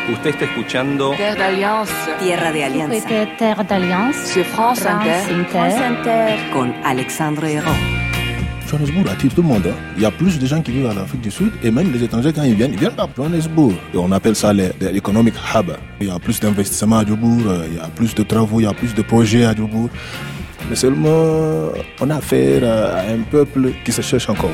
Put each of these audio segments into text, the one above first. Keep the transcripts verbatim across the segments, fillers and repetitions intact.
Usted está escuchando Terre d'Alliance. Tierra de Alianza. Terre d'Alliance. Sur France Inter. France Inter. Con Alexandre Hérault. Johannesburg attire tout le monde. Il y a plus de gens qui vivent en Afrique du Sud et même les étrangers, quand ils viennent, ils viennent à Johannesburg. Et on appelle ça l'économic hub. Il y a plus d'investissements à Johannesburg, il y a plus de travaux, il y a plus de projets à Johannesburg. Mais seulement, on a affaire à un peuple qui se cherche encore.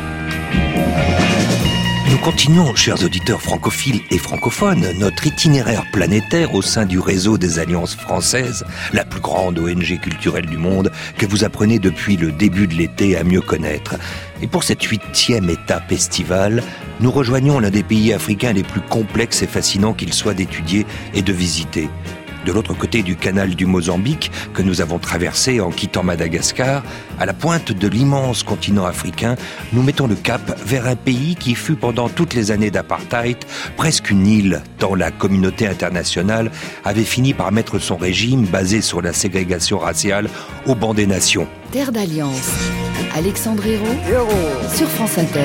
Nous continuons, chers auditeurs francophiles et francophones, notre itinéraire planétaire au sein du réseau des Alliances françaises, la plus grande O N G culturelle du monde, que vous apprenez depuis le début de l'été à mieux connaître. Et pour cette huitième étape estivale, nous rejoignons l'un des pays africains les plus complexes et fascinants qu'il soit d'étudier et de visiter. De l'autre côté du canal du Mozambique, que nous avons traversé en quittant Madagascar, à la pointe de l'immense continent africain, nous mettons le cap vers un pays qui fut pendant toutes les années d'apartheid presque une île, tant la communauté internationale avait fini par mettre son régime, basé sur la ségrégation raciale, au banc des nations. Terre d'Alliance. Alexandre Hérault. Sur France Inter.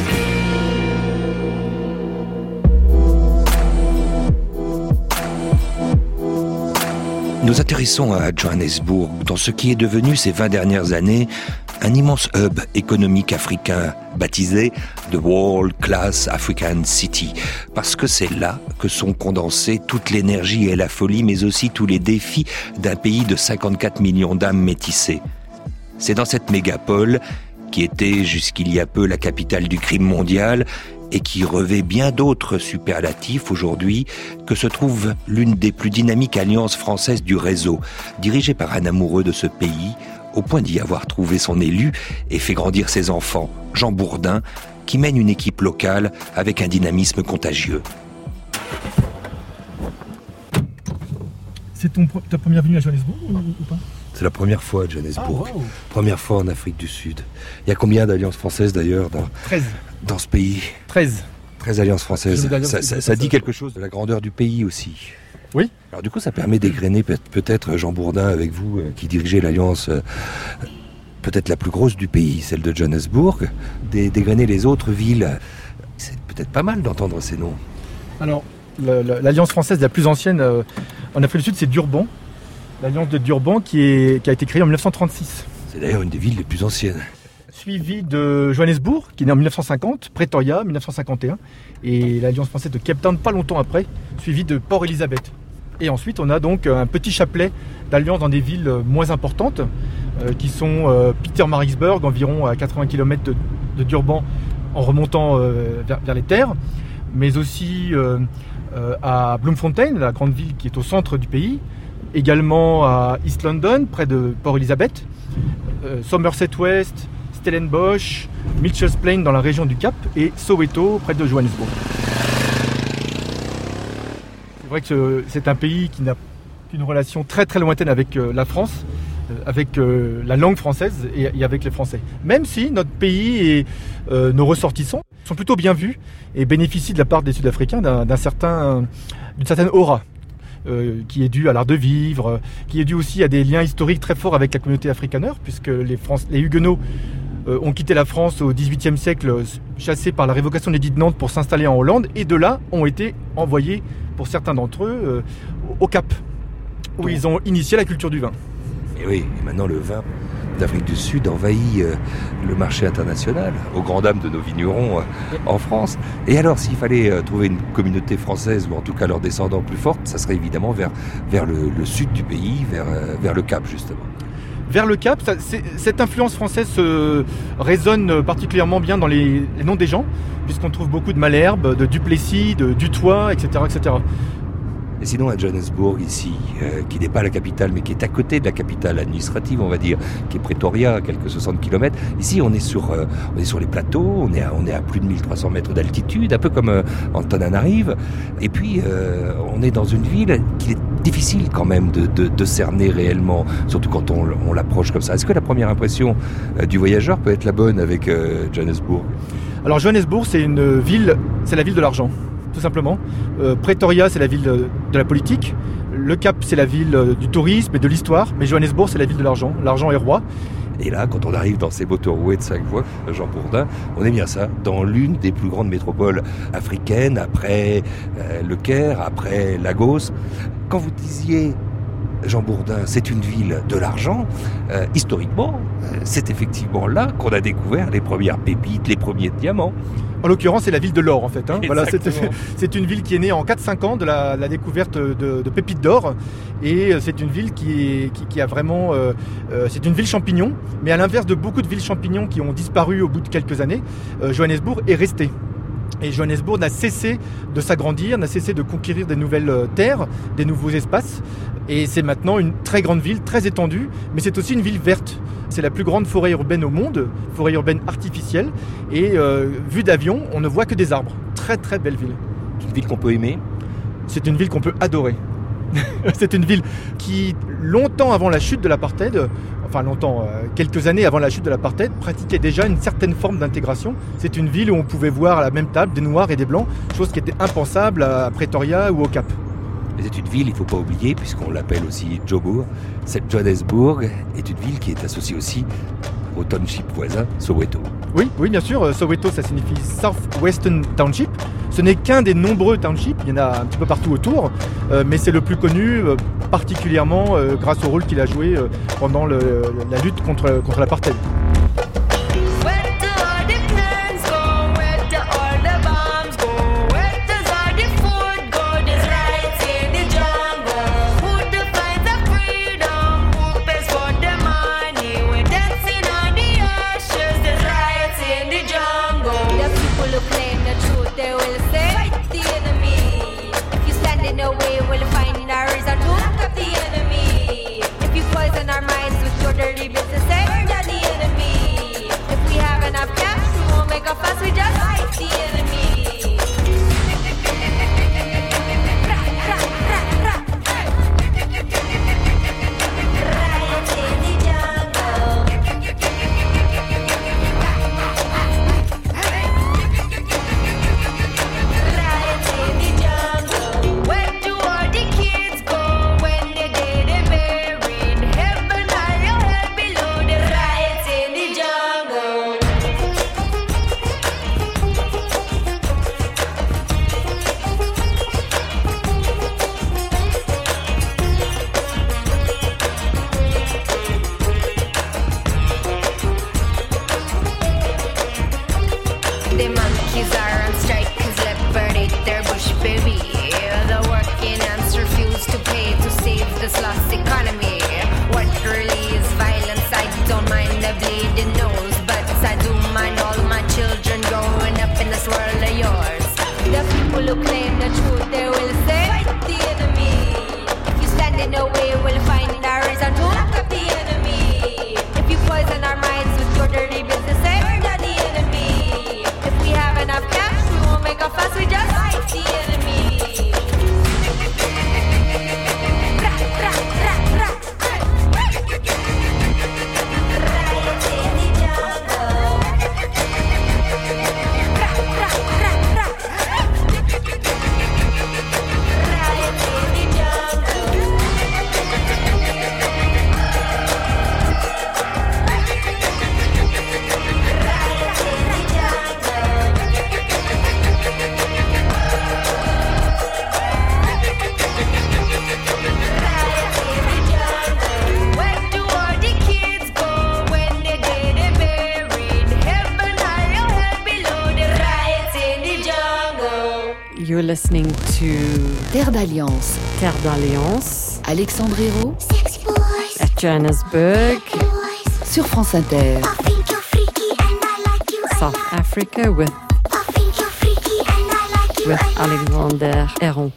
Nous atterrissons à Johannesburg, dans ce qui est devenu ces vingt dernières années un immense hub économique africain baptisé The World Class African City, parce que c'est là que sont condensées toute l'énergie et la folie, mais aussi tous les défis d'un pays de cinquante-quatre millions d'âmes métissées. C'est dans cette mégapole, qui était jusqu'il y a peu la capitale du crime mondial, et qui revêt bien d'autres superlatifs aujourd'hui, que se trouve l'une des plus dynamiques alliances françaises du réseau, dirigée par un amoureux de ce pays, au point d'y avoir trouvé son élu et fait grandir ses enfants, Jean Bourdin, qui mène une équipe locale avec un dynamisme contagieux. C'est ton, ta première venue à Johannesburg ou, ou pas ? C'est la première fois à Johannesburg, ah, wow. Première fois en Afrique du Sud. Il y a combien d'alliances françaises d'ailleurs dans, treize. Dans ce pays ? treize. treize alliances françaises. Ça, ça, ça dit quelque chose de la grandeur du pays aussi. Oui. Alors du coup, ça permet d'égrener peut-être Jean Bourdin avec vous, qui dirigeait l'alliance peut-être la plus grosse du pays, celle de Johannesburg, d'égrener les autres villes. C'est peut-être pas mal d'entendre ces noms. Alors, la, la, l'alliance française la plus ancienne euh, en Afrique du Sud, c'est Durban. L'alliance de Durban qui, est, qui a été créée en dix-neuf cent trente-six. C'est d'ailleurs une des villes les plus anciennes. Suivi de Johannesburg, qui est né en dix-neuf cent cinquante, Pretoria, dix-neuf cent cinquante et un, et l'alliance française de Cape Town, pas longtemps après, suivi de Port Elizabeth. Et ensuite, on a donc un petit chapelet d'alliances dans des villes moins importantes, euh, qui sont euh, Pietermaritzburg, environ à quatre-vingts kilomètres de, de Durban, en remontant euh, vers, vers les terres, mais aussi euh, euh, à Bloemfontein, la grande ville qui est au centre du pays, également à East London, près de Port Elizabeth, euh, Somerset West, Stellenbosch, Mitchell's Plain dans la région du Cap et Soweto près de Johannesburg. C'est vrai que c'est un pays qui n'a qu'une relation très très lointaine avec la France, avec la langue française et avec les Français. Même si notre pays et euh, nos ressortissants sont plutôt bien vus et bénéficient de la part des Sud-Africains d'un, d'un certain, d'une certaine aura. Euh, qui est dû à l'art de vivre, euh, qui est dû aussi à des liens historiques très forts avec la communauté afrikaner, puisque les, France, les Huguenots euh, ont quitté la France au dix-huitième siècle, euh, chassés par la révocation de l'édit de Nantes pour s'installer en Hollande, et de là ont été envoyés, pour certains d'entre eux, euh, au Cap, où Donc, ils ont initié la culture du vin. Et oui, et maintenant le vin d'Afrique du Sud envahit euh, le marché international, aux grandes dames de nos vignerons euh, en France. Et alors, s'il fallait euh, trouver une communauté française, ou en tout cas leurs descendants plus forte, ça serait évidemment vers, vers le, le sud du pays, vers, euh, vers le Cap, justement. Vers le Cap, ça, c'est, cette influence française euh, résonne particulièrement bien dans les, les noms des gens, puisqu'on trouve beaucoup de Malherbe, de Duplessis, de Dutoit, et cetera, et cetera. Et sinon, à Johannesburg, ici, euh, qui n'est pas la capitale, mais qui est à côté de la capitale administrative, on va dire, qui est Pretoria, à quelques soixante kilomètres. Ici, on est sur, euh, on est sur les plateaux, on est à, on est à plus de mille trois cents mètres d'altitude, un peu comme euh, Antananarive. Et puis, euh, on est dans une ville qu'il est difficile quand même de, de, de cerner réellement, surtout quand on, on l'approche comme ça. Est-ce que la première impression euh, du voyageur peut être la bonne avec euh, Johannesburg ? Alors, Johannesburg, c'est une ville, c'est la ville de l'argent. Tout simplement. Euh, Pretoria, c'est la ville de, de la politique. Le Cap, c'est la ville euh, du tourisme et de l'histoire. Mais Johannesburg, c'est la ville de l'argent. L'argent est roi. Et là, quand on arrive dans ces motorways de cinq voies, Jean Bourdin, on est bien ça, dans l'une des plus grandes métropoles africaines, après euh, le Caire, après Lagos. Quand vous disiez, Jean Bourdin, c'est une ville de l'argent, euh, historiquement, euh, c'est effectivement là qu'on a découvert les premières pépites, les premiers diamants. En l'occurrence, c'est la ville de l'or, en fait. Hein. Voilà, c'est, c'est une ville qui est née en quatre cinq ans de la, la découverte de, de pépites d'or. Et c'est une ville qui, est, qui, qui a vraiment... Euh, euh, c'est une ville champignon. Mais à l'inverse de beaucoup de villes champignons qui ont disparu au bout de quelques années, euh, Johannesburg est restée. Et Johannesburg n'a cessé de s'agrandir, n'a cessé de conquérir des nouvelles terres, des nouveaux espaces. Et c'est maintenant une très grande ville, très étendue, mais c'est aussi une ville verte. C'est la plus grande forêt urbaine au monde, forêt urbaine artificielle. Et euh, vue d'avion, on ne voit que des arbres. Très très belle ville. C'est une ville qu'on peut aimer ? C'est une ville qu'on peut adorer. C'est une ville qui, longtemps avant la chute de l'apartheid, enfin longtemps, euh, quelques années avant la chute de l'apartheid, pratiquait déjà une certaine forme d'intégration. C'est une ville où on pouvait voir à la même table des Noirs et des Blancs, chose qui était impensable à Pretoria ou au Cap. Mais c'est une ville, il ne faut pas oublier, puisqu'on l'appelle aussi Joburg. Cette Johannesburg est une ville qui est associée aussi au township voisin, Soweto. Oui, oui, bien sûr. Soweto, ça signifie South Western Township. Ce n'est qu'un des nombreux townships, il y en a un petit peu partout autour, euh, mais c'est le plus connu, euh, particulièrement euh, grâce au rôle qu'il a joué euh, pendant le, la lutte contre, contre l'apartheid. You're listening to Terre d'Alliance. Terre d'Alliance. Alexandre Hérault. At Johannesburg. Sur France Inter. South Africa with, with Alexandre Hérault.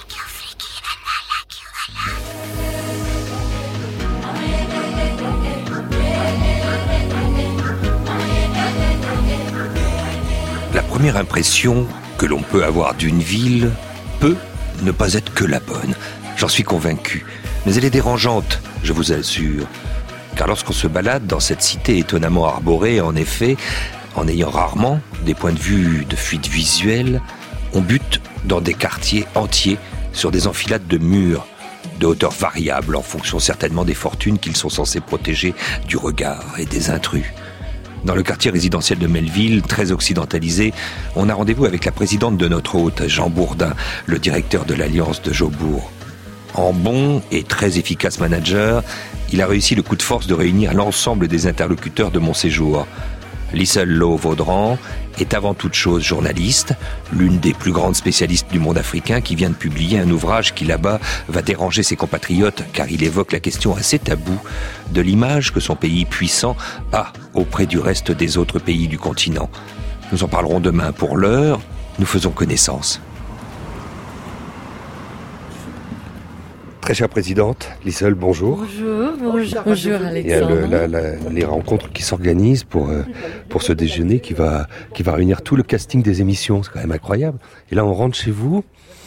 La première impression que l'on peut avoir d'une ville peut ne pas être que la bonne. J'en suis convaincu. Mais elle est dérangeante, je vous assure. Car lorsqu'on se balade dans cette cité étonnamment arborée, en effet, en ayant rarement des points de vue de fuite visuelle, on bute dans des quartiers entiers sur des enfilades de murs, de hauteur variable en fonction certainement des fortunes qu'ils sont censés protéger du regard et des intrus. Dans le quartier résidentiel de Melville, très occidentalisé, on a rendez-vous avec la présidente de notre hôte, Jean Bourdin, le directeur de l'Alliance de Jobourg. En bon et très efficace manager, il a réussi le coup de force de réunir l'ensemble des interlocuteurs de mon séjour. Liesl Lohn-Vaudran est avant toute chose journaliste, l'une des plus grandes spécialistes du monde africain qui vient de publier un ouvrage qui là-bas va déranger ses compatriotes car il évoque la question assez taboue de l'image que son pays puissant a auprès du reste des autres pays du continent. Nous en parlerons demain. Pour l'heure, nous faisons connaissance. Très chère présidente, Liesl, bonjour. Bonjour, bonjour, bonjour Alexandre. Il y a le, la, la, les rencontres qui s'organisent pour, euh, pour ce déjeuner qui va, qui va réunir tout le casting des émissions. C'est quand même incroyable. Et là, on rentre chez vous.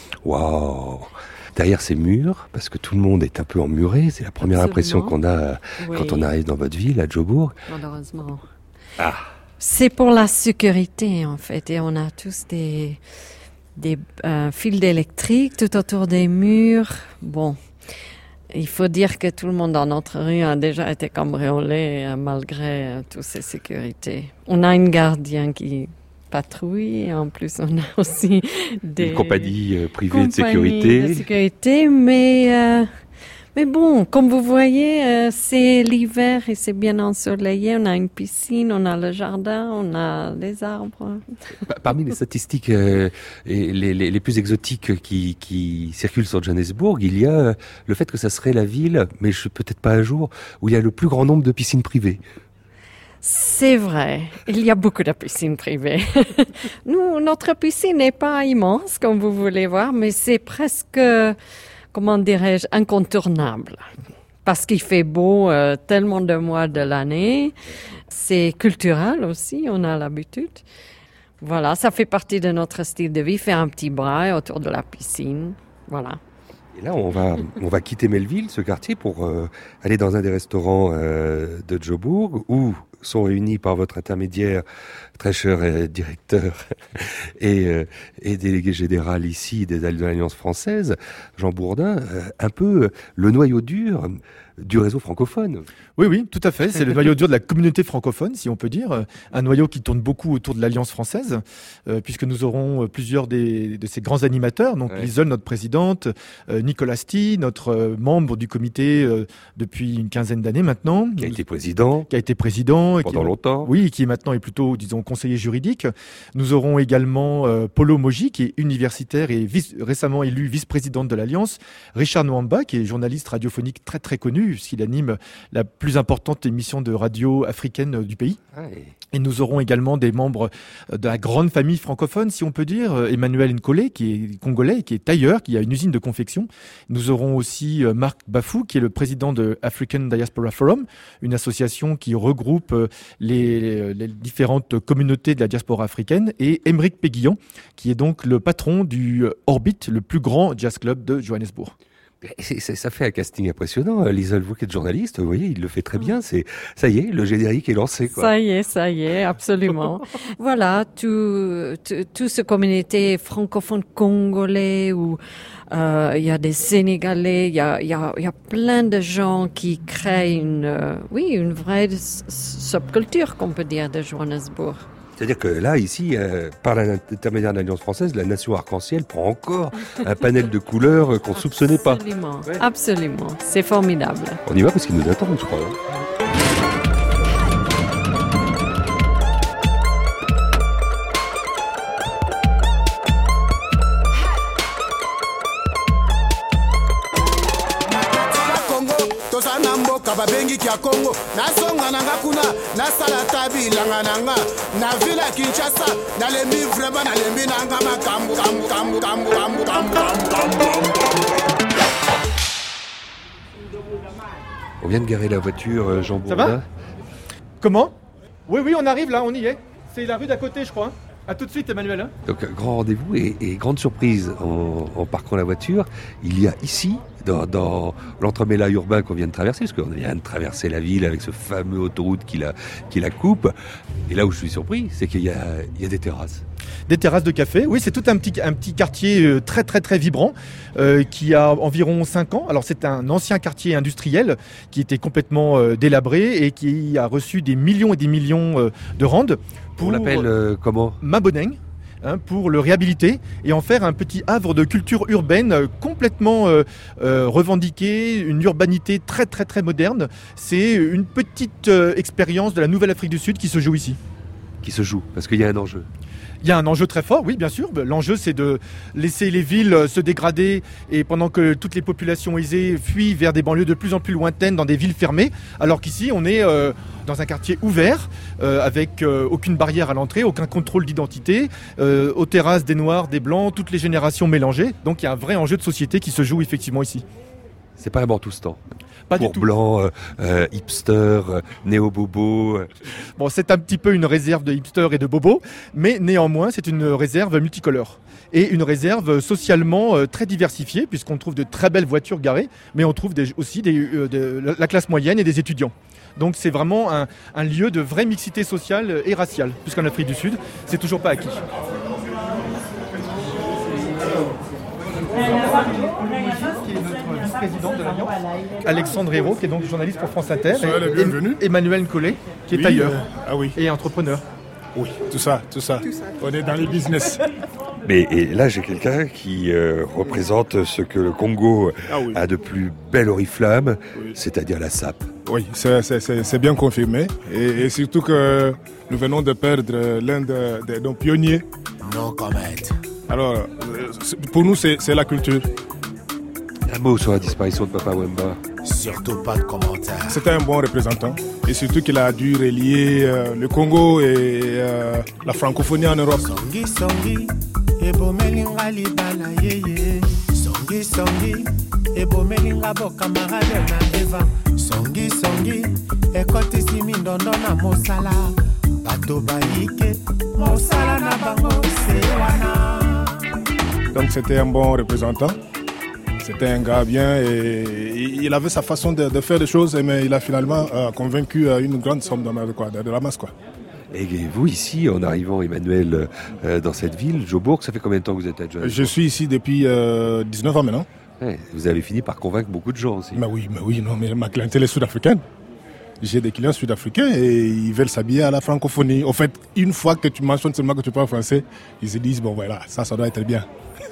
Waouh! Derrière ces murs, parce que tout le monde est un peu emmuré. C'est la première Absolument. impression qu'on a oui. quand on arrive dans votre ville, à Jobourg. Malheureusement. Ah. C'est pour la sécurité, en fait. Et on a tous des, des euh, fils électriques tout autour des murs. Bon. Il faut dire que tout le monde dans notre rue a déjà été cambriolé euh, malgré euh, toutes ces sécurités. On a une gardienne qui patrouille et en plus on a aussi des... Une compagnie euh, privée de sécurité. de sécurité. Mais, euh, mais bon, comme vous voyez, euh, c'est l'hiver et c'est bien ensoleillé. On a une piscine, on a le jardin, on a les arbres. Parmi les statistiques euh, et les, les, les plus exotiques qui, qui circulent sur Johannesburg, il y a le fait que ça serait la ville, mais je suis peut-être pas à jour, où il y a le plus grand nombre de piscines privées. C'est vrai, il y a beaucoup de piscines privées. Nous, notre piscine n'est pas immense, comme vous voulez voir, mais c'est presque, comment dirais-je, incontournable. Parce qu'il fait beau euh, tellement de mois de l'année. C'est culturel aussi, on a l'habitude. Voilà, ça fait partie de notre style de vie, faire un petit braai autour de la piscine. Voilà. Et là, on va, on va quitter Melville, ce quartier, pour euh, aller dans un des restaurants euh, de Jobourg, où sont réunis par votre intermédiaire, très cher euh, directeur et, euh, et délégué général ici des, de l'Alliance française, Jean Bourdin, euh, un peu le noyau dur du réseau francophone. Oui, oui, tout à fait. C'est le noyau dur de la communauté francophone, si on peut dire. Un noyau qui tourne beaucoup autour de l'Alliance française, euh, puisque nous aurons plusieurs des, de ces grands animateurs. Donc, ouais. Liesl, notre présidente, euh, Nicolas Sty, notre euh, membre du comité euh, depuis une quinzaine d'années maintenant. Qui a été président. Qui a été président. Pendant qui, longtemps. Oui, qui maintenant est plutôt, disons, conseiller juridique. Nous aurons également euh, Polo Moji, qui est universitaire et vice, récemment élu vice-présidente de l'Alliance. Richard Nwamba, qui est journaliste radiophonique très très connu, puisqu'il anime la plus importante émission de radio africaine du pays. Ouais. Et nous aurons également des membres de la grande famille francophone, si on peut dire. Emmanuel Nkole, qui est congolais, qui est tailleur, qui a une usine de confection. Nous aurons aussi Marc Bafou, qui est le président de African Diaspora Forum, une association qui regroupe les, les différentes communautés de la diaspora africaine. Et Émeric Péguillon, qui est donc le patron du Orbit, le plus grand jazz club de Johannesburg. C'est, c'est, ça fait un casting impressionnant. Liesl, vous qui êtes journaliste, vous voyez, il le fait très bien. C'est, ça y est, le générique est lancé, quoi. Ça y est, ça y est, absolument. Voilà, tout, tout, tout ce communauté francophone congolais où euh, il y a des Sénégalais, il y a, il y a, il y a plein de gens qui créent une, euh, oui, une vraie subculture, qu'on peut dire, de Johannesburg. C'est-à-dire que là, ici, euh, par l'intermédiaire de l'Alliance française, la nation arc-en-ciel prend encore un panel de couleurs qu'on ne soupçonnait pas. Absolument, ouais. Absolument. C'est formidable. On y va parce qu'ils nous attendent, je crois. babengi kia Congo nasonga nanga kuna nasala tabi langa nanga na villa Kinshasa na lembi vraiment na lembi nanga makambu kambu kambu kambu kambu kambu kambu. On vient de garer la voiture, Jean Bourdin. Ça va ? Comment ? Oui, oui, on arrive là, on y est. C'est la rue d'à côté, je crois. À tout de suite, Emmanuel. Donc, grand rendez-vous et, et grande surprise en, en parquant la voiture. Il y a ici dans, dans l'entremêlat urbain qu'on vient de traverser, parce qu'on vient de traverser la ville avec ce fameux autoroute qui la, qui la coupe. Et là où je suis surpris, c'est qu'il y a, il y a des terrasses. Des terrasses de café, oui, c'est tout un petit, un petit quartier très très très vibrant euh, qui a environ cinq ans. Alors c'est un ancien quartier industriel qui était complètement euh, délabré et qui a reçu des millions et des millions euh, de rentes. Pour, On l'appelle euh, comment Maboneng. Hein, pour le réhabiliter et en faire un petit havre de culture urbaine euh, complètement euh, euh, revendiqué, une urbanité très très très moderne. C'est une petite euh, expérience de la Nouvelle-Afrique du Sud qui se joue ici. Qui se joue, parce qu'il y a un enjeu. Il y a un enjeu très fort, oui, bien sûr. L'enjeu, c'est de laisser les villes se dégrader et pendant que toutes les populations aisées fuient vers des banlieues de plus en plus lointaines, dans des villes fermées, alors qu'ici, on est euh, dans un quartier ouvert, euh, avec euh, aucune barrière à l'entrée, aucun contrôle d'identité, euh, aux terrasses des Noirs, des Blancs, toutes les générations mélangées. Donc, il y a un vrai enjeu de société qui se joue effectivement ici. C'est pas un Bantoustan. Pas pour du tout. blanc, euh, euh, hipster, euh, néo-bobo. Euh. Bon, c'est un petit peu une réserve de hipsters et de bobos, mais néanmoins, c'est une réserve multicolore. Et une réserve socialement euh, très diversifiée, puisqu'on trouve de très belles voitures garées, mais on trouve des, aussi des, euh, de, la classe moyenne et des étudiants. Donc c'est vraiment un, un lieu de vraie mixité sociale et raciale, puisqu'en Afrique du Sud, c'est toujours pas acquis. Qui est notre vice-président de l'Alliance, Alexandre Hérault, qui est donc journaliste pour France Inter, et, et Emmanuel Ncollet, qui est oui, tailleur euh, ah oui. et entrepreneur. Oui, tout ça, tout ça. Tout ça. On est dans les business. Mais et là, j'ai quelqu'un qui euh, représente ce que le Congo ah oui. a de plus belle oriflamme, oui. c'est-à-dire la S A P. Oui, c'est, c'est, c'est, c'est bien confirmé. Et, et surtout que nous venons de perdre l'un de, de nos pionniers. No comment. Alors, pour nous, c'est, c'est la culture. Un mot sur la disparition de Papa Wemba. Surtout pas de commentaires. C'était un bon représentant. Et surtout qu'il a dû relier euh, le Congo et euh, la francophonie en Europe. Songi, songi, ebo melinga libala yeye. Songi, songi, ebo melinga bo camarade na Eva. Songi, songi, ekoti simi ndondo na mosala. Bato baike, mosala na bango sewana. Donc c'était un bon représentant. C'était un gars bien et il avait sa façon de, de faire des choses, mais il a finalement euh, convaincu une grande somme de, quoi, de, de la masse. Quoi. Et vous ici, en arrivant, Emmanuel, euh, dans cette ville, Jobourg, ça fait combien de temps que vous êtes à Johannesburg ? Je suis ici depuis euh, dix-neuf ans maintenant. Ouais, vous avez fini par convaincre beaucoup de gens aussi. Mais oui, mais oui, non, mais ma clientèle est sud-africaine. J'ai des clients sud-africains et ils veulent s'habiller à la francophonie. En fait, une fois que tu mentionnes seulement que tu parles français, ils se disent, bon voilà, ça, ça doit être bien.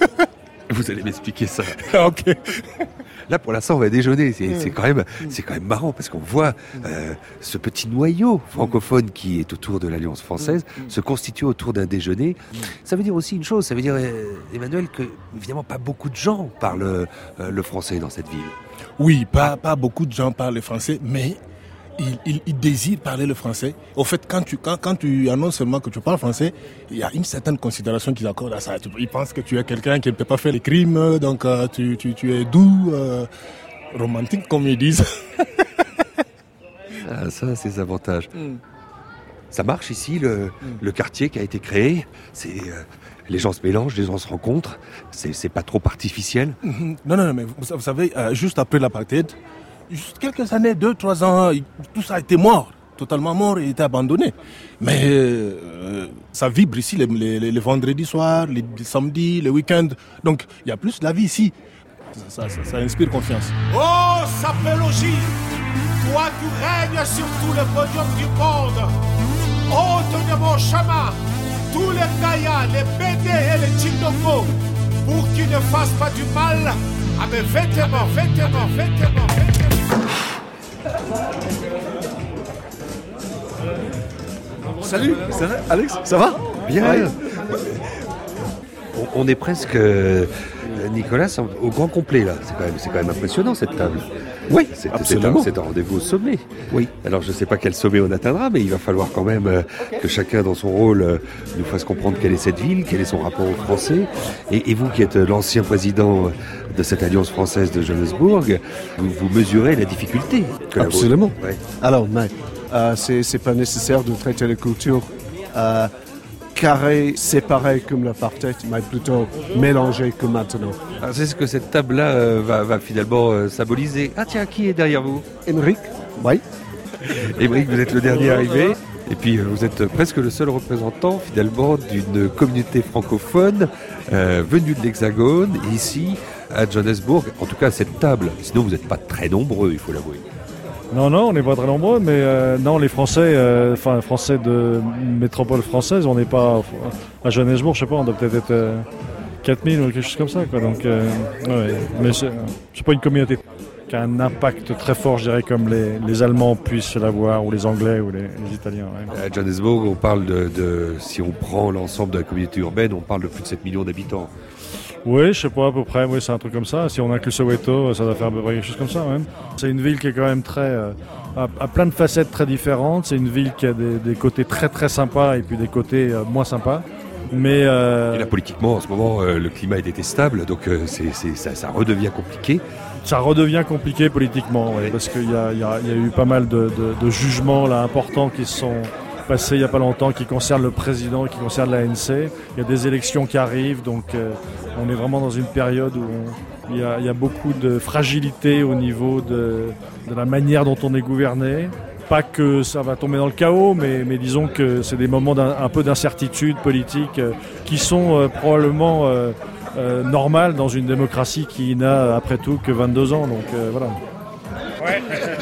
Vous allez m'expliquer ça. Ok. Là, pour l'instant, on va déjeuner. C'est, c'est, quand, même, c'est quand même marrant parce qu'on voit euh, ce petit noyau francophone qui est autour de l'Alliance française se constituer autour d'un déjeuner. Ça veut dire aussi une chose. Ça veut dire, euh, Emmanuel, que évidemment, pas beaucoup de gens parlent euh, le français dans cette ville. Oui, pas, pas beaucoup de gens parlent le français, mais ils, ils, ils désirent parler le français. Au fait, quand tu, quand, quand tu annonces seulement que tu parles français, il y a une certaine considération qu'ils accordent à ça. Ils pensent que tu es quelqu'un qui ne peut pas faire les crimes, donc euh, tu, tu, tu es doux, euh, romantique, comme ils disent. Ah, ça, c'est les avantages. Mm. Ça marche ici, le, mm. le quartier qui a été créé. C'est, euh, les gens se mélangent, les gens se rencontrent. C'est, c'est pas trop artificiel. Mm-hmm. Non, non, non, mais vous, vous savez, euh, juste après l'apartheid, juste quelques années, deux, trois ans, tout ça a été mort, totalement mort et été abandonné. Mais euh, ça vibre ici les, les, les vendredis soirs, les samedis, les week-ends. Donc il y a plus de la vie ici. Ça, ça, ça inspire confiance. Oh, sapélogie, toi tu règnes sur tout le podium du monde. Hôte de mon chemin, tous les Gaïas, les Bédés et les Tchindongo, pour qu'ils ne fassent pas du mal à mes vêtements, vêtements, vêtements, vêtements. Salut, ça va, Alex, ça va ? Bien. Ouais. On, on est presque, euh, Nicolas, au grand complet là. C'est quand même, c'est quand même impressionnant cette table. Oui, c'est, absolument. C'est un, c'est un rendez-vous au sommet. Oui. Alors je ne sais pas quel sommet on atteindra, mais il va falloir quand même euh, que chacun dans son rôle euh, nous fasse comprendre quelle est cette ville, quel est son rapport aux Français. Et, et vous qui êtes l'ancien président de cette Alliance française de Johannesburg, vous, vous mesurez la difficulté. Que absolument. La ouais. Alors, mais, euh, c'est, c'est pas nécessaire de traiter la culture euh, carré, séparé comme l'apartheid, mais plutôt mélangé que maintenant. Alors c'est ce que cette table-là euh, va, va finalement euh, symboliser. Ah tiens, qui est derrière vous? Émeric, oui. Émeric, vous êtes le dernier arrivé. Et puis vous êtes presque le seul représentant finalement d'une communauté francophone euh, venue de l'Hexagone, ici à Johannesburg, en tout cas à cette table. Sinon vous n'êtes pas très nombreux, il faut l'avouer. Non, non, on n'est pas très nombreux, mais euh, non, les Français, euh, enfin Français de métropole française, on n'est pas à Johannesburg, je sais pas, on doit peut-être être euh, quatre mille ou quelque chose comme ça, quoi. Donc, euh, ouais, mais c'est, c'est pas une communauté qui a un impact très fort, je dirais, comme les, les Allemands puissent l'avoir, ou les Anglais, ou les, les Italiens. Ouais. À Johannesburg, on parle de, de, si on prend l'ensemble de la communauté urbaine, on parle de plus de sept millions d'habitants. Oui, je sais pas, à peu près, oui, c'est un truc comme ça. Si on inclut Soweto, ça doit faire à peu près quelque chose comme ça, même. C'est une ville qui est quand même très, euh, à, à plein de facettes très différentes. C'est une ville qui a des, des côtés très très sympas et puis des côtés euh, moins sympas. Mais euh... Et là, politiquement, en ce moment, euh, le climat est détestable, donc euh, c'est, c'est, ça, ça redevient compliqué. Ça redevient compliqué politiquement, ouais, oui. Parce qu'il y a, il y, a, il y a eu pas mal de, de, de jugements là, importants qui se sont passés il n'y a pas longtemps, qui concernent le président et qui concernent l'A N C. Il y a des élections qui arrivent, donc euh, on est vraiment dans une période où on, il, y a, il y a beaucoup de fragilité au niveau de, de la manière dont on est gouverné. Pas que ça va tomber dans le chaos, mais, mais disons que c'est des moments d'un un peu d'incertitude politique euh, qui sont euh, probablement euh, euh, normales dans une démocratie qui n'a après tout que vingt-deux ans. Donc euh, voilà. Ouais.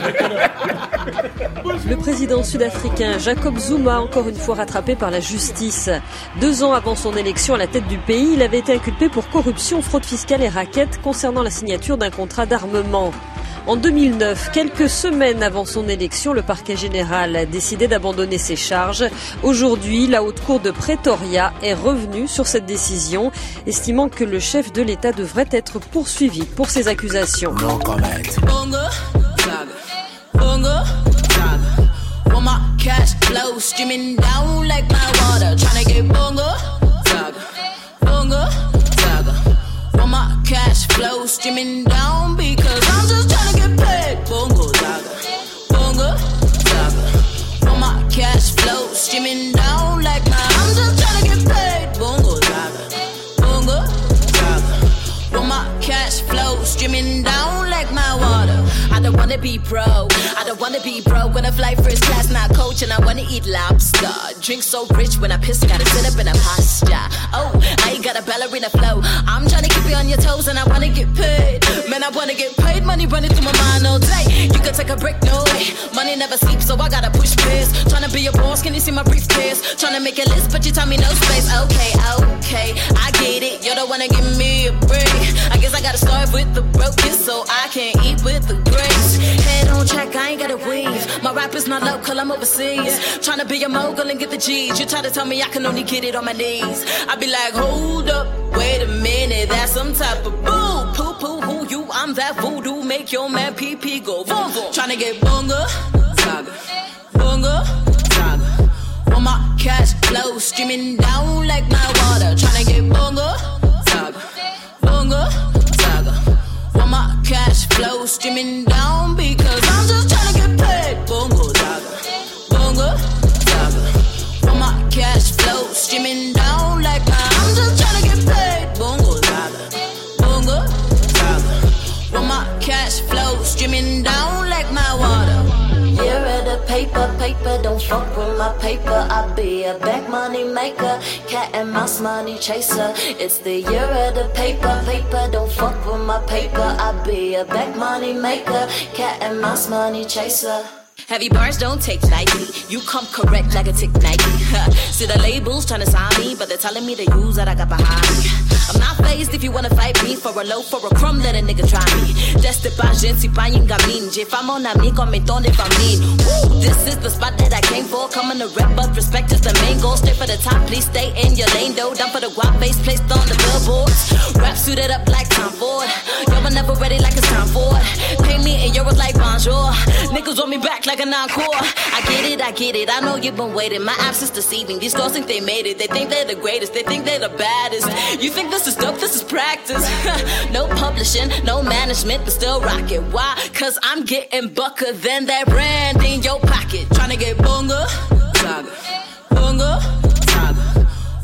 Le président sud-africain Jacob Zuma, encore une fois rattrapé par la justice. Deux ans avant son élection à la tête du pays, il avait été inculpé pour corruption, fraude fiscale et racket concernant la signature d'un contrat d'armement. En deux mille neuf, quelques semaines avant son élection, le parquet général a décidé d'abandonner ses charges. Aujourd'hui, la haute cour de Pretoria est revenue sur cette décision, estimant que le chef de l'État devrait être poursuivi pour ces accusations. No comment. Bongo, saga. Bongo, saga. For my cash flow streaming down like my water. Tryna get bongo, saga. Bongo, saga. For my cash flow streaming down because I'm just tryna get paid. Bongo, saga. Bongo, saga. For my cash flow streaming down like my I'm just tryna get paid. Bongo, saga. Bongo, saga. For my cash flow streaming down like my water. I don't wanna be pro, I don't wanna be broke. When I fly first class, not coach, and I wanna eat lobster. Drink so rich when I piss, gotta sit up in a posture. Oh, I ain't got a ballerina flow. I'm tryna keep you on your toes and I wanna get paid. Man, I wanna get paid, money running through my mind all day. You can take a break, no way. Money never sleeps, so I gotta push piss. Tryna be a boss, can you see my briefcase? Tryna make a list, but you tell me no space. Okay, okay, I get it, you don't wanna give me a break. I guess I gotta start with the brokest, so I can't eat with the grace. Head on track, I ain't gotta weave. My rap is not local, I'm overseas. Tryna be a mogul and get the G's. You try to tell me I can only get it on my knees. I be like, hold up, wait a minute, that's some type of boo. Poo poo, who you? I'm that voodoo. Make your man pee pee go boom boom. Tryna get bunga, saga, bunga, saga. For my cash flow streaming down like my water. Tryna get bunga, saga, bunga, saga. For my cash flow streaming down because I'm just tryna get paid. Bunga, saga, bunga, saga. For my cash flow streaming down like my I'm just tryna get paid. Bunga, saga, bunga, saga. For my cash flow streaming down like my water. Year of the paper, paper, don't fuck with my paper. I be a back money maker, cat and mouse money chaser. It's the year of the paper, paper, don't fuck with my paper. I be a back money maker, cat and mouse money chaser. Heavy bars don't take lightly. You come correct like a tick Nike. See the labels trying to sign me, but they're telling me to use that I got behind me. I'm not phased if you wanna fight me for a loaf, for a crumb, let a nigga try me. Deste pa gente pa yingamin. Je fais mon ami comme étant des familles. Woo, this is the spot that I came for. Coming to rep, but respect is the main goal. Stay for the top, please stay in your lane though. Down for the guap face placed on the billboards. Rap suited up like Tom Ford. Yo, I'm never ready like it's time for it. Pay me in euros like bonjour. Niggas want me back like an encore. I get it, I get it, I know you've been waiting. My absence deceiving, these girls think they made it. They think they're the greatest, they think they're the baddest. You think this is dope, this is practice. No publishing, no management, but still rock it. Why? Cause I'm getting bucker than that brand in your pocket. Tryna get bunga, saga, bunga, saga.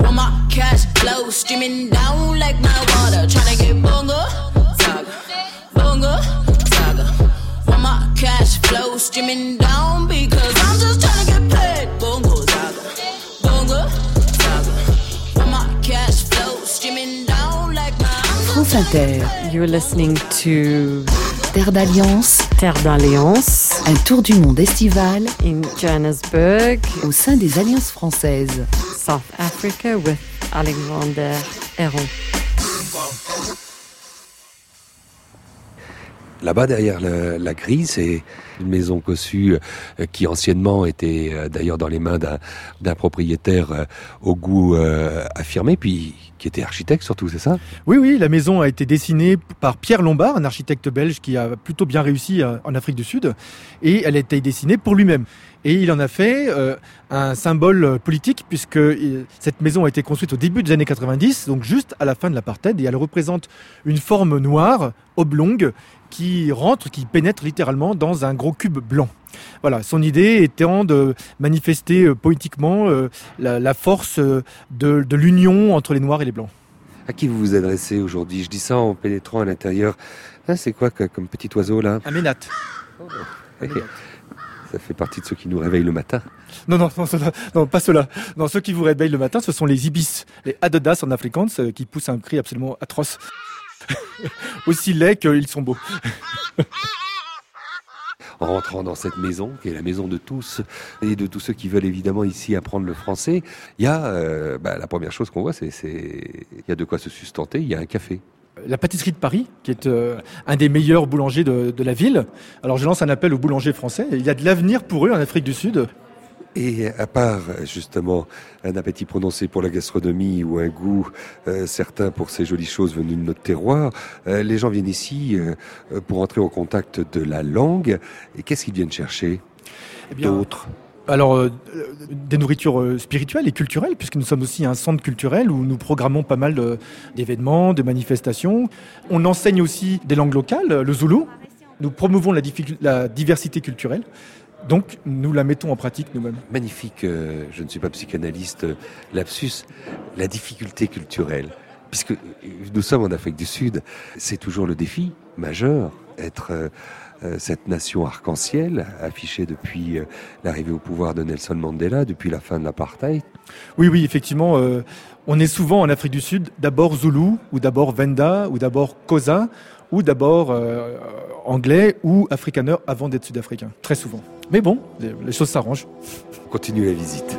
streaming down like my water. Tryna get bongo, saga, bongo, saga. Want my cash flow streaming down because I'm just tryna get paid. Bongo, saga, bongo, saga. Want my cash flow streaming down like my. France Inter. You're listening to Terre d'Alliance. Terre d'Alliance. Un tour du monde estival. In Johannesburg. Au sein des Alliances françaises. South Africa with Alexandre Hérault. Là-bas, derrière la, la grille, c'est une maison cossue euh, qui anciennement était euh, d'ailleurs dans les mains d'un, d'un propriétaire euh, au goût euh, affirmé, puis qui était architecte surtout, c'est ça ? Oui, oui, la maison a été dessinée par Pierre Lombard, un architecte belge qui a plutôt bien réussi euh, en Afrique du Sud, et elle a été dessinée pour lui-même. Et il en a fait euh, un symbole politique, puisque euh, cette maison a été construite au début des années quatre-vingt-dix, donc juste à la fin de l'apartheid, et elle représente une forme noire, oblongue, qui rentre, qui pénètre littéralement dans un gros cube blanc. Voilà, son idée étant de manifester euh, poétiquement euh, la, la force euh, de, de l'union entre les Noirs et les Blancs. À qui vous vous adressez aujourd'hui ? Je dis ça en pénétrant à l'intérieur. Ah, c'est quoi que, comme petit oiseau là ? Un ménat. Oh. Ça fait partie de ceux qui nous réveillent le matin. Non, non, non, non, non, pas ceux-là. Non, ceux qui vous réveillent le matin, ce sont les ibis, les adodas en afrikaans, euh, qui poussent un cri absolument atroce. Aussi laids qu'ils sont beaux. En rentrant dans cette maison, qui est la maison de tous, et de tous ceux qui veulent évidemment ici apprendre le français, il y a, euh, bah, la première chose qu'on voit, c'est, c'est, il y a de quoi se sustenter, il y a un café. La pâtisserie de Paris, qui est euh, un des meilleurs boulangers de, de la ville. Alors je lance un appel aux boulangers français. Il y a de l'avenir pour eux en Afrique du Sud. Et à part justement un appétit prononcé pour la gastronomie ou un goût euh, certain pour ces jolies choses venues de notre terroir, euh, les gens viennent ici euh, pour entrer au contact de la langue. Et qu'est-ce qu'ils viennent chercher ? Eh bien, d'autres Alors, euh, des nourritures euh, spirituelles et culturelles, puisque nous sommes aussi un centre culturel où nous programmons pas mal de, d'événements, de manifestations. On enseigne aussi des langues locales, le zoulou. Nous promouvons la, difficu- la diversité culturelle. Donc, nous la mettons en pratique nous-mêmes. Magnifique, euh, je ne suis pas psychanalyste, euh, lapsus, la difficulté culturelle. Puisque nous sommes en Afrique du Sud, c'est toujours le défi majeur, être euh, euh, cette nation arc-en-ciel, affichée depuis euh, l'arrivée au pouvoir de Nelson Mandela, depuis la fin de l'apartheid. Oui, oui, effectivement, euh, on est souvent en Afrique du Sud, d'abord Zoulou, ou d'abord Venda, ou d'abord Xhosa, ou d'abord euh, anglais ou afrikaner avant d'être sud-africain, très souvent. Mais bon, les, les choses s'arrangent. On continue la visite.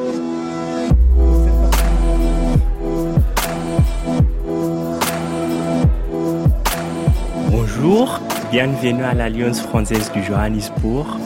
Bonjour, bienvenue à l'Alliance française du Johannesburg.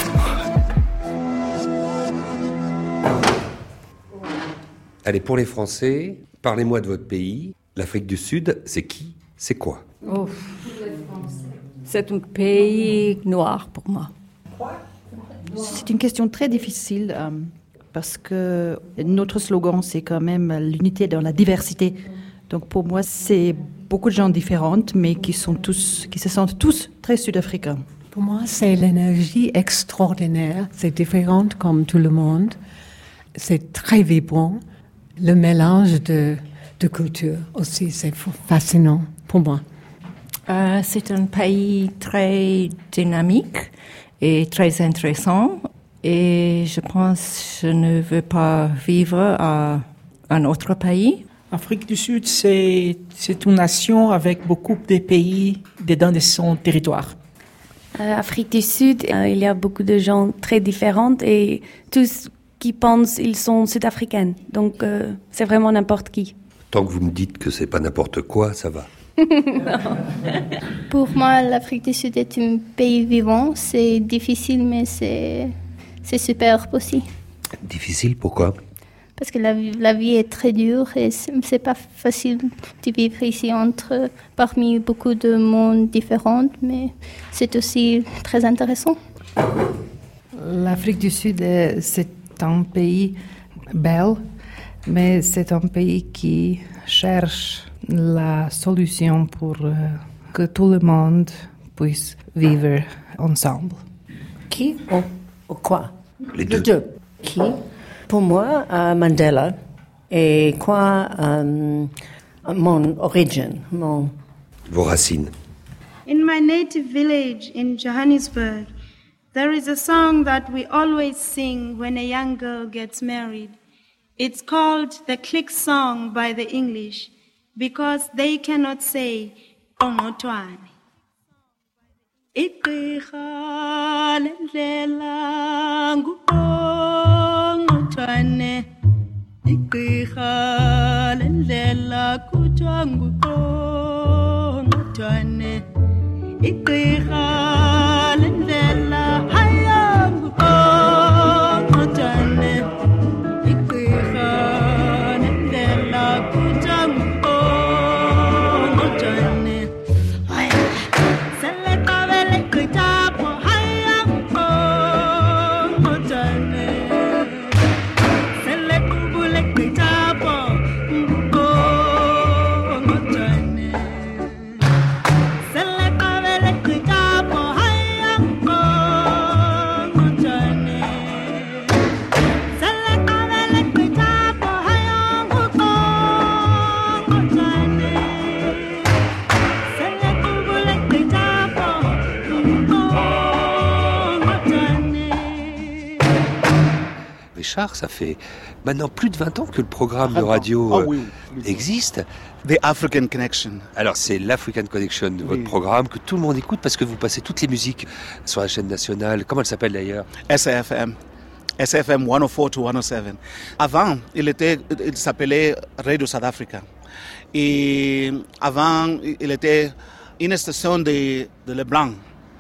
Allez, pour les Français, parlez-moi de votre pays. L'Afrique du Sud, c'est qui ? C'est quoi ? Oh. C'est un pays noir pour moi. C'est une question très difficile euh, parce que notre slogan, c'est quand même l'unité dans la diversité. Donc pour moi, c'est beaucoup de gens différents, mais qui, sont tous, qui se sentent tous très sud-africains. Pour moi, c'est l'énergie extraordinaire. C'est différent comme tout le monde. C'est très vibrant. Le mélange de, de cultures aussi, c'est fascinant pour moi. Euh, c'est un pays très dynamique et très intéressant. Et je pense que je ne veux pas vivre à un autre pays. L'Afrique du Sud, c'est, c'est une nation avec beaucoup de pays dedans de son territoire. Euh, Afrique du Sud, euh, il y a beaucoup de gens très différents et tous qui pensent qu'ils sont sud-africains. Donc, euh, c'est vraiment n'importe qui. Tant que vous me dites que c'est pas n'importe quoi, ça va. Pour moi, l'Afrique du Sud est un pays vivant. C'est difficile, mais c'est, c'est super aussi. Difficile, pourquoi ? Parce que la, la vie est très dure et c'est, c'est pas facile de vivre ici entre, parmi beaucoup de mondes différents, mais c'est aussi très intéressant. L'Afrique du Sud, c'est un pays bel, mais c'est un pays qui cherche la solution pour euh, que tout le monde puisse vivre ensemble. Qui ou, ou quoi? Les deux. Les deux. Qui? Pour moi, euh, Mandela et quoi euh, mon origine, mon... Vos racines. In my native village in Johannesburg, there is a song that we always sing when a young girl gets married. It's called the click song by the English because they cannot say Ongotwane. Igqirha lendlela nguNgotwane. Igqirha lendlela kuthiwa nguNgotwane. Igqirha lendlela haya nguNgotwane. Igqirha lendlela kuthiwa nguNgotwane. Haya seleqabele igqithapho haya nguNgotwane. Selequbule igqithapho nguNgotwane. Seleqabele igqithapho haya nguNgotwane. Seleqabele igqithapho haya nguNgotwane. Selequbule igqithapho nguNgotwane. Richard, ça fait maintenant plus de vingt ans que le programme de radio Ah euh, oui, existe. The African Connection. Alors c'est l'African Connection, votre Oui. programme que tout le monde écoute parce que vous passez toutes les musiques sur la chaîne nationale. Comment elle s'appelle d'ailleurs? S F M. S F M cent quatre to cent sept. Avant, il, était, il s'appelait Radio South Africa. Et avant, il était une station de, de les Blancs.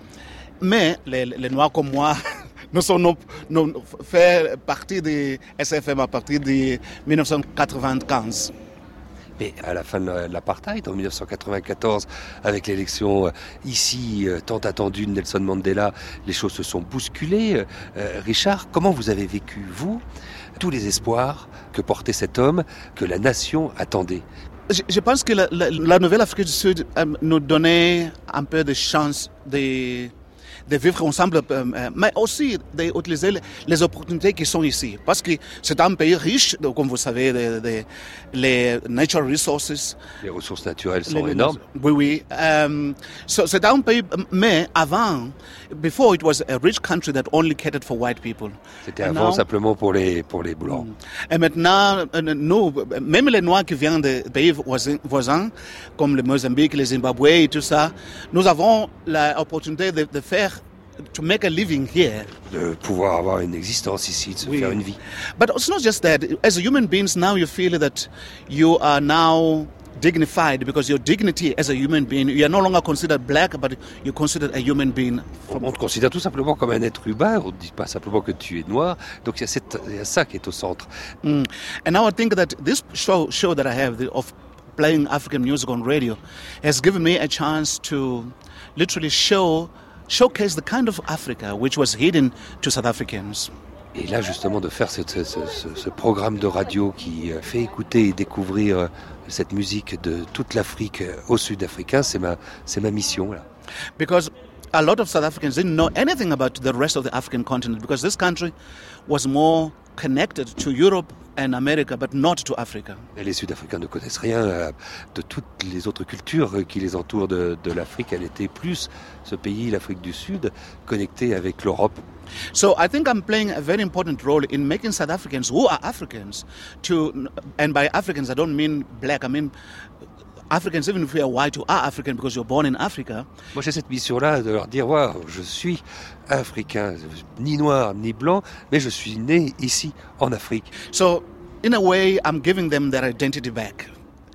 Mais les, les Noirs comme moi, nous sommes nous, fait partie de S F M à partir de dix-neuf cent quatre-vingt-quinze. Mais à la fin de l'apartheid, en dix-neuf cent quatre-vingt-quatorze, avec l'élection euh, ici euh, tant attendue de Nelson Mandela, les choses se sont bousculées. Euh, Richard, comment vous avez vécu, vous, tous les espoirs que portait cet homme, que la nation attendait? Je, je pense que la, la, la Nouvelle-Afrique du Sud euh, nous donnait un peu de chance de, de vivre ensemble, euh, mais aussi d'utiliser les, les opportunités qui sont ici. Parce que c'est un pays riche, comme vous savez, de, de, les natural resources. Les ressources naturelles sont Les- énormes. Oui, oui. Um, so, c'est un pays, mais avant, before it was a rich country that only catered for white people. C'était And avant now- simplement pour les, pour les Blancs. Et maintenant, euh, nous, même les Noirs qui viennent des pays voisins, voisins, comme le Mozambique, le Zimbabwe et tout ça, nous avons l'opportunité de, de faire, to make a living here. De pouvoir avoir une existence ici, de se Oui. faire une vie. But it's not just that. As human beings, now you feel that you are now dignified because your dignity as a human being, you are no longer considered black, but you're considered a human being. On te considère tout simplement comme un être humain, on ne dit pas simplement que tu es noir, donc il y a, cette, il y a ça qui est au centre. Mm. And now I think that this show, show that I have the, of playing African music on radio has given me a chance to literally show, showcase the kind of Africa which was hidden to South Africans. Et là, justement, de faire ce, ce, ce, ce programme de radio qui fait écouter et découvrir cette musique de toute l'Afrique aux Sud-Africains, c'est ma, c'est ma mission, là. Because a lot of South Africans didn't know anything about the rest of the African continent because this country was more connected to Europe and America, but not to Africa. Et les Sud-Africains ne connaissent rien euh, de toutes les autres cultures qui les entourent de, de l'Afrique. Elle était plus, ce pays, l'Afrique du Sud, connecté avec l'Europe. So I think I'm playing a very important role in making South Africans who are Africans to, and by Africans I don't mean black, I mean Africans, even if you are white, you are African because you're born in Africa. Moi, j'ai cette mission-là de leur dire, ouais, je suis africain, ni noir, ni blanc, mais je suis né ici, en Afrique. So, in a way, I'm giving them their identity back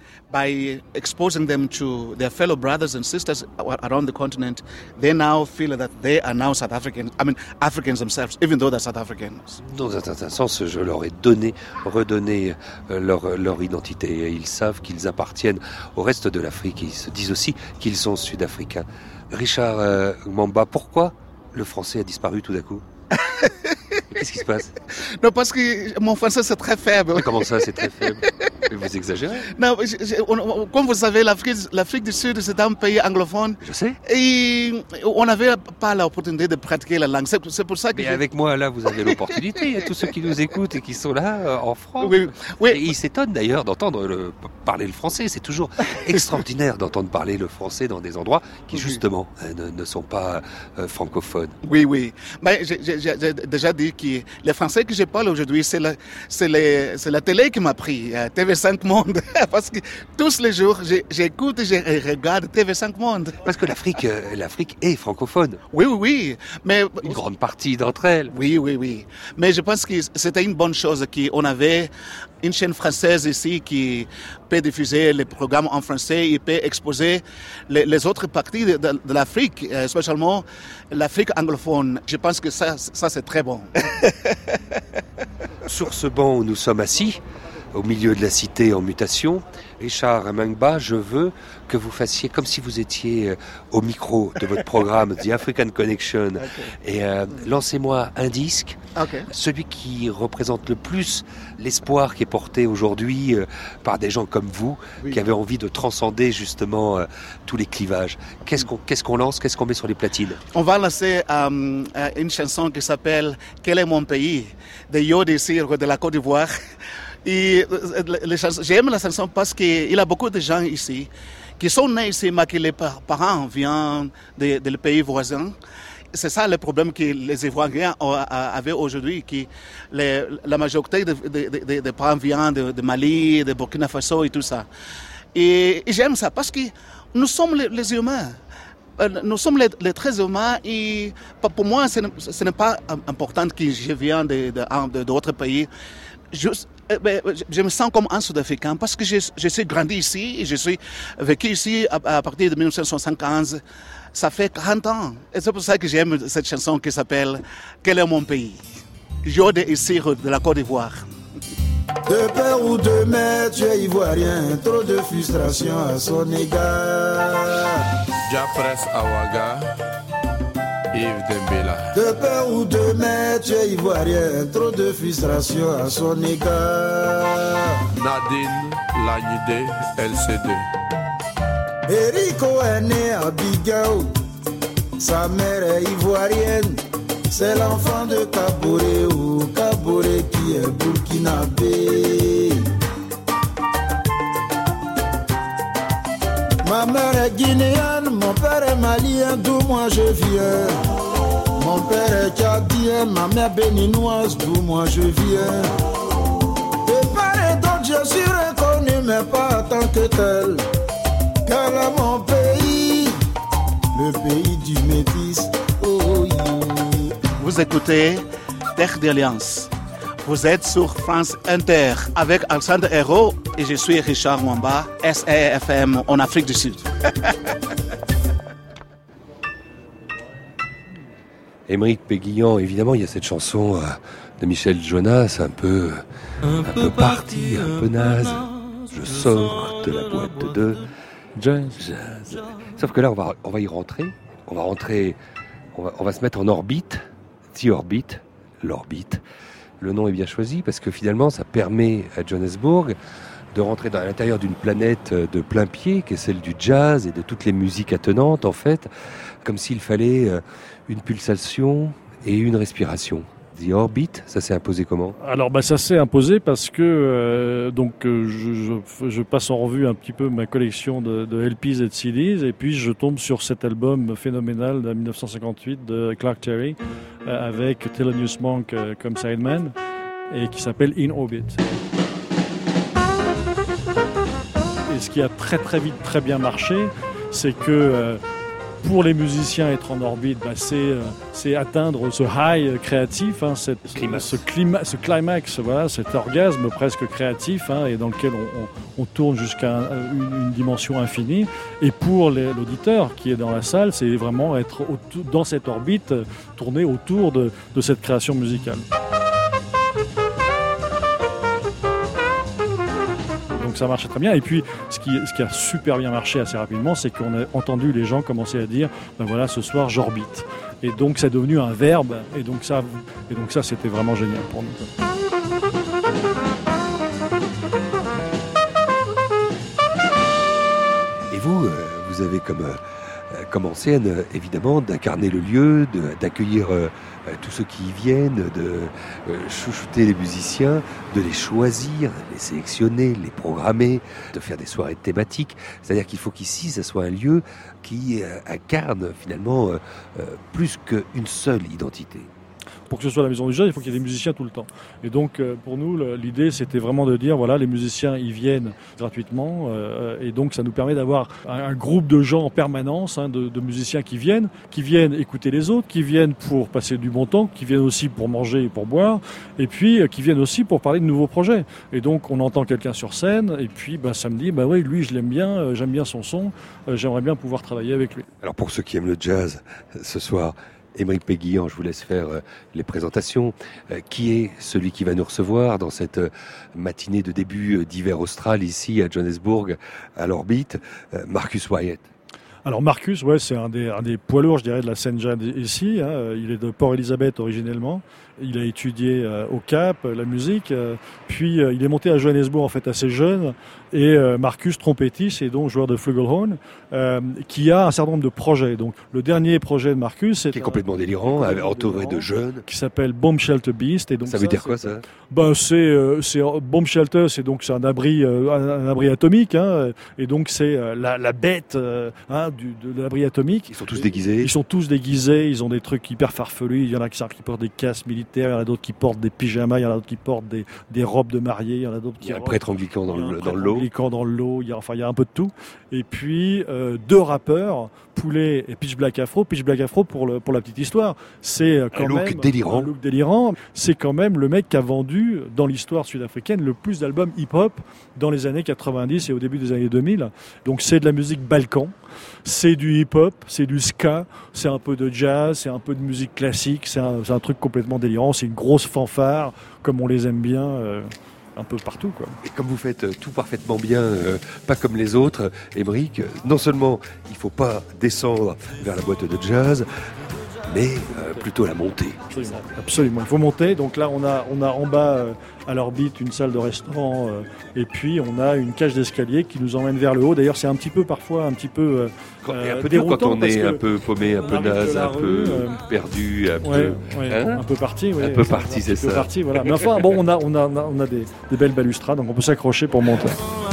by exposing them to their fellow brothers and sisters around the continent. They now feel that they are now South Africans, I mean, Africans themselves, even though they're South Africans. Dans un certain sens, je leur ai donné, redonné leur, leur identité. Et ils savent qu'ils appartiennent au reste de l'Afrique. Ils se disent aussi qu'ils sont sud-africains. Richard euh, Mamba, pourquoi le français a disparu tout d'un coup? Qu'est-ce qui se passe? Non, parce que mon français c'est très faible. Comment ça, c'est très faible? Vous exagérez. Non, je, je, on, comme vous savez, l'Afrique, l'Afrique du Sud, c'est un pays anglophone. Je sais. Et on n'avait pas l'opportunité de pratiquer la langue. C'est, c'est pour ça que. Mais j'ai... avec moi, là, vous avez l'opportunité. Il y a tous ceux qui nous écoutent et qui sont là euh, en France. Oui, oui. Et ils s'étonnent d'ailleurs d'entendre le, parler le français. C'est toujours extraordinaire d'entendre parler le français dans des endroits qui, justement, euh, ne, ne sont pas euh, francophones. Oui, oui. Mais j'ai, j'ai, j'ai déjà dit que le français que je parle aujourd'hui, c'est la, c'est les, c'est la télé qui m'a pris, euh, T V cinq Monde. Parce que tous les jours, j'écoute et je regarde T V cinq Monde. Parce que l'Afrique, euh, l'Afrique est francophone. Oui, oui, oui. Mais une grande partie d'entre elles. Oui, oui, oui. Mais je pense que c'était une bonne chose qu'on avait une chaîne française ici qui peut diffuser les programmes en français et peut exposer les, les autres parties de, de, de l'Afrique, spécialement l'Afrique anglophone. Je pense que ça, ça c'est très bon. Sur ce banc où nous sommes assis, au milieu de la cité en mutation, Richard Mangba, je veux que vous fassiez comme si vous étiez au micro de votre programme The African Connection. Okay. Et euh, lancez-moi un disque, okay. Celui qui représente le plus l'espoir qui est porté aujourd'hui euh, par des gens comme vous, oui. Qui avaient envie de transcender justement euh, tous les clivages. Qu'est-ce qu'on, qu'est-ce qu'on lance, qu'est-ce qu'on met sur les platines? On va lancer euh, une chanson qui s'appelle « Quel est mon pays ?» de Yo Désir de la Côte d'Ivoire. Et j'aime la chanson parce qu'il y a beaucoup de gens ici qui sont nés ici, mais que les parents viennent des de, de pays voisins. C'est ça le problème que les Ivoiriens avaient aujourd'hui, que les, la majorité des de, de, de parents viennent de, de Mali, de Burkina Faso et tout ça. Et, et j'aime ça parce que nous sommes les, les humains. Nous sommes les, les très humains et pour moi, ce n'est, ce n'est pas important que je vienne de, de, d'autres pays. Juste, je me sens comme un Sud-Africain parce que je, je suis grandi ici et je suis vécu ici à, à partir de dix-neuf cent soixante-quinze. Ça fait quarante ans. Et c'est pour ça que j'aime cette chanson qui s'appelle « Quel est mon pays ?» Jo Désir de la Côte d'Ivoire. De père ou de mère, tu es ivoirien, trop de frustration à son égard. Japres Awaga, Yves Dembélé. De père ou de mère, tu es ivoirien, trop de frustration à son égard. Nadine Lagnide, L C deux. Erico est né à Bigao, sa mère est ivoirienne. C'est l'enfant de Kaboré ou Kaboré qui est burkinabé. Ma mère est guinéenne, mon père est malien, d'où moi je viens. Mon père est tchadien, ma mère béninoise, d'où moi je viens. De part et d'autre, je suis reconnu, mais pas en tant que tel. Quel est mon pays, le pays du métis, oh yeah. Vous écoutez Terre d'Alliance. Vous êtes sur France Inter avec Alexandre Hérault et je suis Richard Mwamba, S A F M en Afrique du Sud. Émeric Péguillon, évidemment, il y a cette chanson euh, de Michel Jonas, un peu, un, un peu party, un peu naze. Je sors de la boîte de jazz. jazz. Sauf que là, on va, on va y rentrer. On va rentrer, on va, on va se mettre en orbite. The Orbit, l'orbite. Le nom est bien choisi parce que finalement, ça permet à Johannesburg de rentrer dans l'intérieur d'une planète de plein pied, qui est celle du jazz et de toutes les musiques attenantes, en fait, comme s'il fallait une pulsation et une respiration. The Orbit, ça s'est imposé comment ? Alors bah ça s'est imposé parce que euh, donc euh, je, je, je passe en revue un petit peu ma collection de, de L Ps et de C Ds et puis je tombe sur cet album phénoménal de dix-neuf cent cinquante-huit de Clark Terry euh, avec Thelonious Monk euh, comme sideman et qui s'appelle In Orbit. Et ce qui a très très vite très bien marché, c'est que euh, pour les musiciens, être en orbite, bah, c'est, euh, c'est atteindre ce high créatif, hein, cette, ce, clima, ce climax, voilà, cet orgasme presque créatif, hein, et dans lequel on, on, on tourne jusqu'à un, une, une dimension infinie. Et pour les, l'auditeur qui est dans la salle, c'est vraiment être au, dans cette orbite, tourner autour de, de cette création musicale. Donc ça marchait très bien. Et puis, ce qui, ce qui a super bien marché assez rapidement, c'est qu'on a entendu les gens commencer à dire ben voilà, ce soir, j'orbite. Et donc, c'est devenu un verbe. Et donc, ça, et donc ça c'était vraiment génial pour nous. vous avez comme, euh, comme ancienne, euh, évidemment, d'incarner le lieu, de, d'accueillir euh, tous ceux qui y viennent, de euh, chouchouter les musiciens, de les choisir, les sélectionner, les programmer, de faire des soirées thématiques. C'est-à-dire qu'il faut qu'ici, ça soit un lieu qui euh, incarne finalement euh, euh, plus qu'une seule identité. Pour que ce soit la maison du jazz, il faut qu'il y ait des musiciens tout le temps. Et donc, euh, pour nous, le, l'idée, c'était vraiment de dire, voilà, les musiciens, ils viennent gratuitement. Euh, et donc, ça nous permet d'avoir un, un groupe de gens en permanence, hein, de, de musiciens qui viennent, qui viennent écouter les autres, qui viennent pour passer du bon temps, qui viennent aussi pour manger et pour boire, et puis euh, qui viennent aussi pour parler de nouveaux projets. Et donc, on entend quelqu'un sur scène, et puis ben, ça me dit, bah oui, lui, je l'aime bien, euh, j'aime bien son son, euh, j'aimerais bien pouvoir travailler avec lui. Alors, pour ceux qui aiment le jazz, ce soir, Aymeric Péguillan, je vous laisse faire euh, les présentations. Euh, qui est celui qui va nous recevoir dans cette euh, matinée de début euh, d'hiver austral ici à Johannesburg, à l'Orbite, euh, Marcus Wyatt? Alors Marcus, ouais, c'est un des, un des poids lourds, je dirais, de la scène jazz ici. Hein. Il est de Port-Elizabeth originellement. Il a étudié euh, au Cap la musique, euh, puis euh, il est monté à Johannesburg en fait assez jeune. Et euh, Marcus, trompettiste et donc joueur de flugelhorn, euh, qui a un certain nombre de projets. Donc le dernier projet de Marcus, c'est qui est complètement un, délirant, complètement entouré délirant, de jeunes, qui s'appelle Bomb Shelter Beast. Et donc ça, ça veut dire quoi ça? Ben c'est euh, c'est Bomb Shelter, c'est donc c'est un abri euh, un, un abri atomique, hein, et donc c'est euh, la, la bête euh, hein, du, de l'abri atomique. Ils sont tous déguisés. Ils sont tous déguisés. Ils ont des trucs hyper farfelus. Il y en a qui, qui portent des casques militaires, il y en a d'autres qui portent des pyjamas, il y en a d'autres qui portent des, des robes de mariée, il y en a d'autres qui. Il y a un prêtre anglican dans le dans l'eau. Anglican dans l'eau. Il y a, enfin, il y a un peu de tout. Et puis, euh, deux rappeurs, Poulet et Pitch Black Afro. Pitch Black Afro, pour, le, pour la petite histoire, c'est quand un look même délirant. un look délirant. C'est quand même le mec qui a vendu, dans l'histoire sud-africaine, le plus d'albums hip-hop dans les années quatre-vingt-dix et au début des années deux mille. Donc, c'est de la musique balkan. C'est du hip-hop, c'est du ska, c'est un peu de jazz, c'est un peu de musique classique. C'est un, c'est un truc complètement délirant. C'est une grosse fanfare, comme on les aime bien. Euh, un peu partout, quoi. Et comme vous faites tout parfaitement bien, euh, pas comme les autres, Aymeric, non seulement il ne faut pas descendre vers la boîte de jazz, mais euh, plutôt la monter. Absolument. Absolument, il faut monter. Donc là, on a, on a en bas euh, à l'Orbite une salle de restaurant euh, et puis on a une cage d'escalier qui nous emmène vers le haut. D'ailleurs, c'est un petit peu parfois un petit peu euh, quand, euh, un peu déroutant quand on est un que peu paumé, un peu naze, un rue, peu euh, perdu, un ouais, peu ouais, hein un peu parti, ouais, un peu parti, c'est ça. Parti, voilà. Mais enfin, bon, on a, on a, on a des, des belles balustrades, donc on peut s'accrocher pour monter.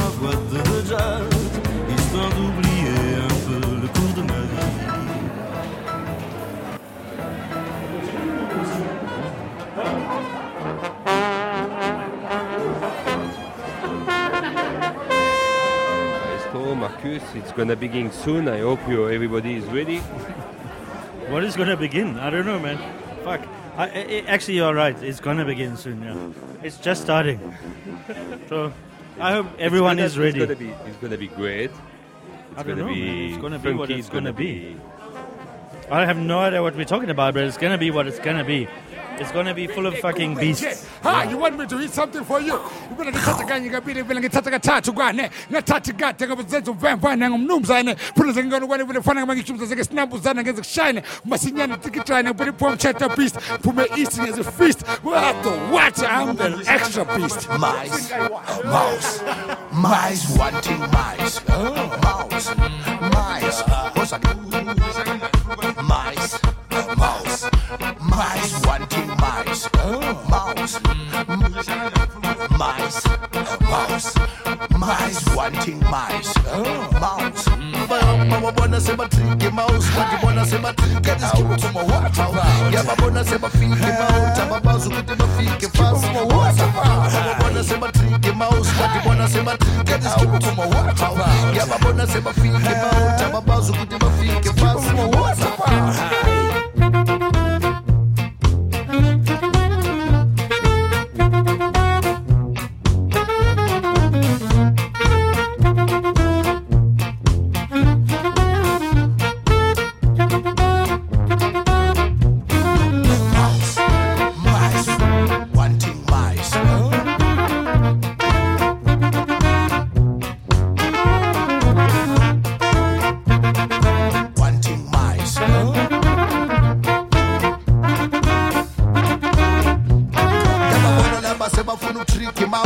Marcus, it's going to begin soon. I hope you, everybody is ready. What is going to begin? I don't know, man. Fuck. I, I, actually, you're right. It's going to begin soon, yeah. It's just starting. So, I hope everyone gonna, is ready. It's going to be, it's going to be great. It's I don't gonna know, be It's going to be be what it's going to be. be. I have no idea what we're talking about, but it's going to be what it's going to be. It's going to be full of fucking beasts. Hi, you want me to eat something for you? You better get that guy, you got to be able to get that guy to go on there. Not touch a guy, take up a sense of vampire, and I'm nooms on it. Put us in going to go with the fun of my shoes, like a snap was on against the shine. Massignana, take it trying to put it from Chatter Beast. Put my eating as a feast. We'll have to watch. I'm the extra beast. Mice, mouse, mice wanting mice. Oh, mouse, mice. What's that? Mice, mouse, mice wanting mice. Oh, mouse, mice, mouse, mice wanting mice. Oh, mouse. Mama wanna say my tricky mouse, what you wanna say my tricky out to my water. Yeah, my wanna say my feet out, I'm about to get my feet fast. Mama wanna say my tricky mouse, what you wanna say my tricky out to my water. Yeah, my wanna say my feet out, I'm about to get my feet fast.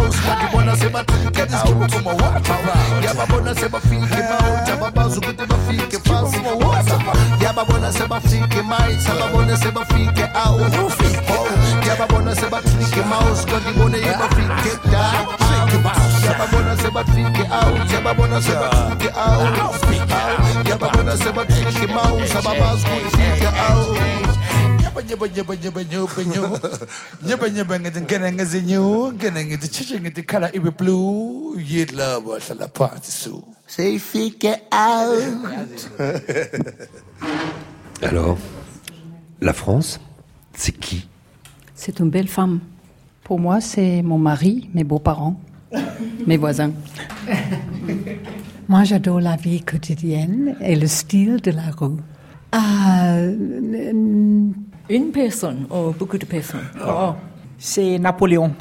Get this out to my water. Yeah, my bonus, my feet, my out, my bazu, my feet. Yababona se bafike mais, yababona se bafike out. Yababona se bafike mouse, kodibone yabafike down. Yababona se bafike out, yababona se bafike out. Yababona se bafike mouse, yababas kodifike out. Nyeba nyeba nyeba nyeba nyeba nyeba nyeba ngati ngene ngezi nyu ngene ngati chiche ngati kala ibe blue yet love us la party so say fake out. Alors, la France, c'est qui? C'est une belle femme. Pour moi, c'est mon mari, mes beaux-parents, mes voisins. Moi, j'adore la vie quotidienne et le style de la rue. Ah, une personne ou beaucoup de personnes? Oh, c'est Napoléon.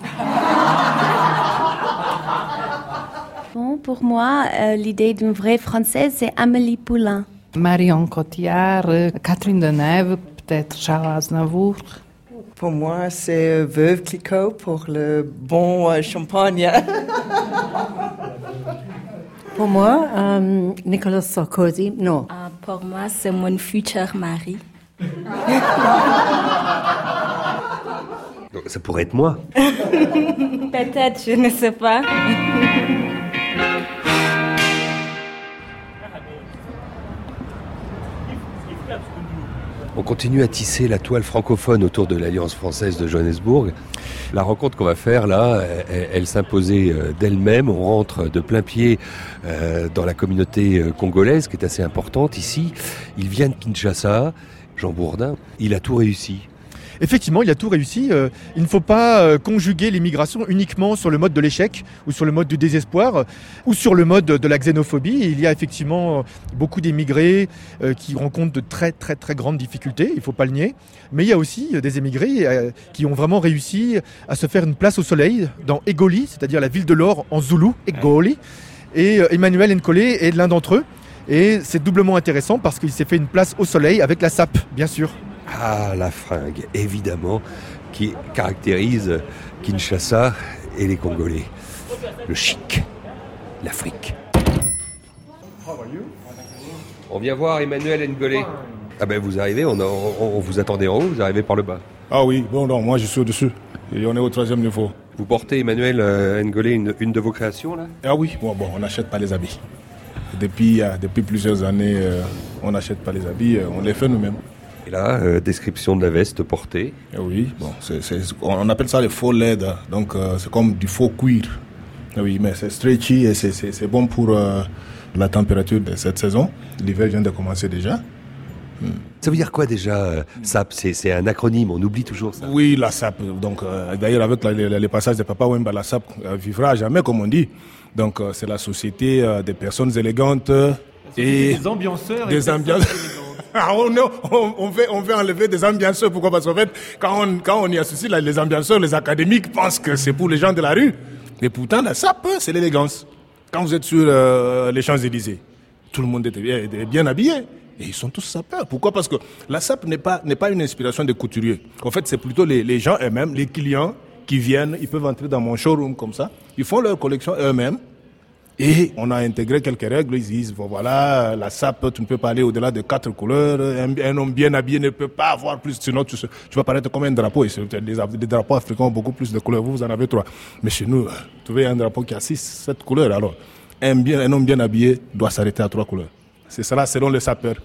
Bon, pour moi, euh, l'idée d'une vraie Française, c'est Amélie Poulain. Marion Cotillard, Catherine Deneuve, peut-être Charles Aznavour. Pour moi, c'est Veuve Clicquot pour le bon euh, champagne. Pour moi, euh, Nicolas Sarkozy, non. Uh, pour moi, c'est mon futur mari. Donc, ça pourrait être moi. Peut-être, je ne sais pas. On continue à tisser la toile francophone autour de l'Alliance française de Johannesburg. La rencontre qu'on va faire là, elle, elle s'imposait d'elle-même. On rentre de plein pied euh, dans la communauté congolaise qui est assez importante ici. Il vient de Kinshasa, Jean Bourdin. Il a tout réussi. Effectivement, il a tout réussi. Euh, il ne faut pas euh, conjuguer l'immigration uniquement sur le mode de l'échec ou sur le mode du désespoir euh, ou sur le mode de la xénophobie. Il y a effectivement euh, beaucoup d'émigrés euh, qui rencontrent de très très très grandes difficultés, il ne faut pas le nier. Mais il y a aussi euh, des émigrés euh, qui ont vraiment réussi à se faire une place au soleil dans Egoli, c'est-à-dire la ville de l'or en zoulou, Egoli. Et euh, Emmanuel Nkolé est l'un d'entre eux. Et c'est doublement intéressant parce qu'il s'est fait une place au soleil avec la S A P, bien sûr. Ah, la fringue, évidemment, qui caractérise Kinshasa et les Congolais. Le chic, l'Afrique. On vient voir Emmanuel Ngolé. Ah ben vous arrivez, on, a, on, on vous attendait en haut, vous arrivez par le bas. Ah oui, bon non, moi je suis au-dessus. Et on est au troisième niveau. Vous portez, Emmanuel euh, Ngolé, une, une de vos créations là? Ah oui, bon, bon on n'achète pas les habits. Depuis, euh, depuis plusieurs années, euh, on n'achète pas les habits, euh, on les fait nous-mêmes. Et là, euh, description de la veste portée. Oui, bon, c'est, c'est, on appelle ça le faux leather, donc euh, c'est comme du faux cuir. Oui, mais c'est stretchy et c'est, c'est, c'est bon pour euh, la température de cette saison. L'hiver vient de commencer déjà. Hmm. Ça veut dire quoi déjà, euh, S A P? c'est, c'est un acronyme, on oublie toujours ça. Oui, la S A P. Donc, euh, d'ailleurs, avec la, les, les passages de Papa Wemba, la S A P euh, vivra à jamais, comme on dit. Donc, euh, c'est la société euh, des personnes élégantes et des ambianceurs. Des ambianceurs. on, on, on, veut, on veut enlever des ambianceurs. Pourquoi? Parce qu'en fait, quand on, quand on y associe là, les ambianceurs, les académiques pensent que c'est pour les gens de la rue. Mais pourtant, la S A P, c'est l'élégance. Quand vous êtes sur euh, les Champs-Élysées, tout le monde est bien, est bien habillé. Et ils sont tous sapeurs. Pourquoi? Parce que la S A P n'est pas, n'est pas une inspiration des couturiers. En fait, c'est plutôt les, les gens eux-mêmes, les clients qui viennent, ils peuvent entrer dans mon showroom comme ça. Ils font leur collection eux-mêmes. Et on a intégré quelques règles. Ils disent, bon, voilà, la S A P, tu ne peux pas aller au-delà de quatre couleurs. Un, un homme bien habillé ne peut pas avoir plus. Sinon, tu, tu vas paraître comme un drapeau. Et c'est, les, les drapeaux africains ont beaucoup plus de couleurs. Vous, vous en avez trois. Mais chez nous, tu veux un drapeau qui a six, sept couleurs. Alors, un, bien, un homme bien habillé doit s'arrêter à trois couleurs. C'est cela selon les sapeurs.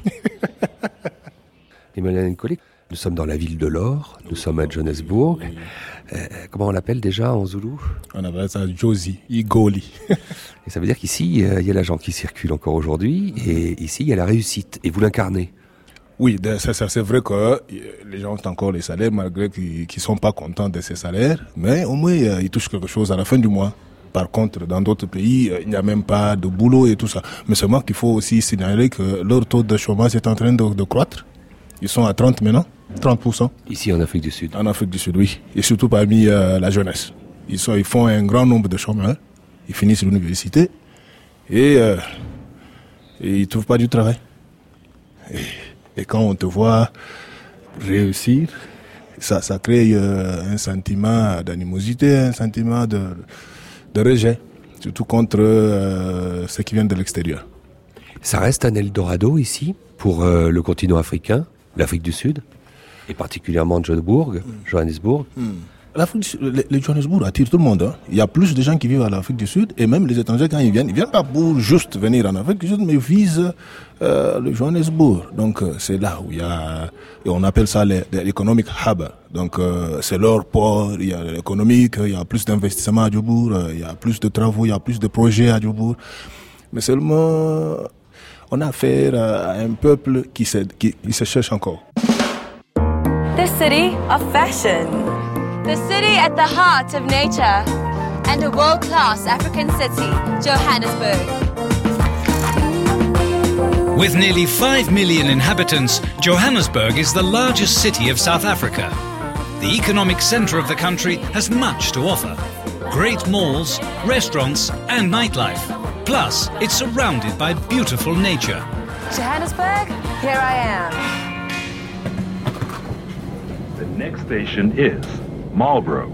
Emmanuel Nkolé, nous sommes dans la ville de l'or, nous sommes à Johannesburg. Euh, comment on l'appelle déjà en zoulou? On appelle ça Josie, Igoli. Et ça veut dire qu'ici, il euh, y a l'argent qui circule encore aujourd'hui, et ici, il y a la réussite, et vous l'incarnez. Oui, c'est, c'est, c'est vrai que les gens ont encore les salaires, malgré qu'ils ne sont pas contents de ces salaires, mais au moins, ils touchent quelque chose à la fin du mois. Par contre, dans d'autres pays, il n'y a même pas de boulot et tout ça. Mais seulement qu'il faut aussi signaler que leur taux de chômage est en train de, de croître. Ils sont à trente maintenant, trente pour cent. Ici en Afrique du Sud. En Afrique du Sud, oui. Et surtout parmi euh, la jeunesse. Ils, sont, ils font un grand nombre de chômeurs. Ils finissent l'université et, euh, et ils ne trouvent pas du travail. Et, et quand on te voit réussir, ça, ça crée euh, un sentiment d'animosité, un sentiment de... de rejet, surtout contre euh, ceux qui viennent de l'extérieur. Ça reste un Eldorado ici, pour euh, le continent africain, l'Afrique du Sud, et particulièrement Johannesburg. Mm. Johannesburg. Mm. L'Afrique du Sud, le, le Johannesburg attire tout le monde. Hein. Il y a plus de gens qui vivent à l'Afrique du Sud, et même les étrangers, quand ils viennent, ils viennent pas pour juste venir en Afrique du Sud, mais ils visent euh, le Johannesburg. Donc euh, c'est là où il y a, et on appelle ça l'économic hub. Donc euh, c'est leur port, il y a l'économique, il y a plus d'investissements à Johannesburg, il y a plus de travaux, il y a plus de projets à Johannesburg. Mais seulement, on a affaire à un peuple qui se, qui, qui se cherche encore. The city of fashion. The city at the heart of nature. And a world-class African city, Johannesburg. With nearly five million inhabitants, Johannesburg is the largest city of South Africa. The economic centre of the country has much to offer. Great malls, restaurants and nightlife. Plus, it's surrounded by beautiful nature. Johannesburg, here I am. The next station is Marlborough.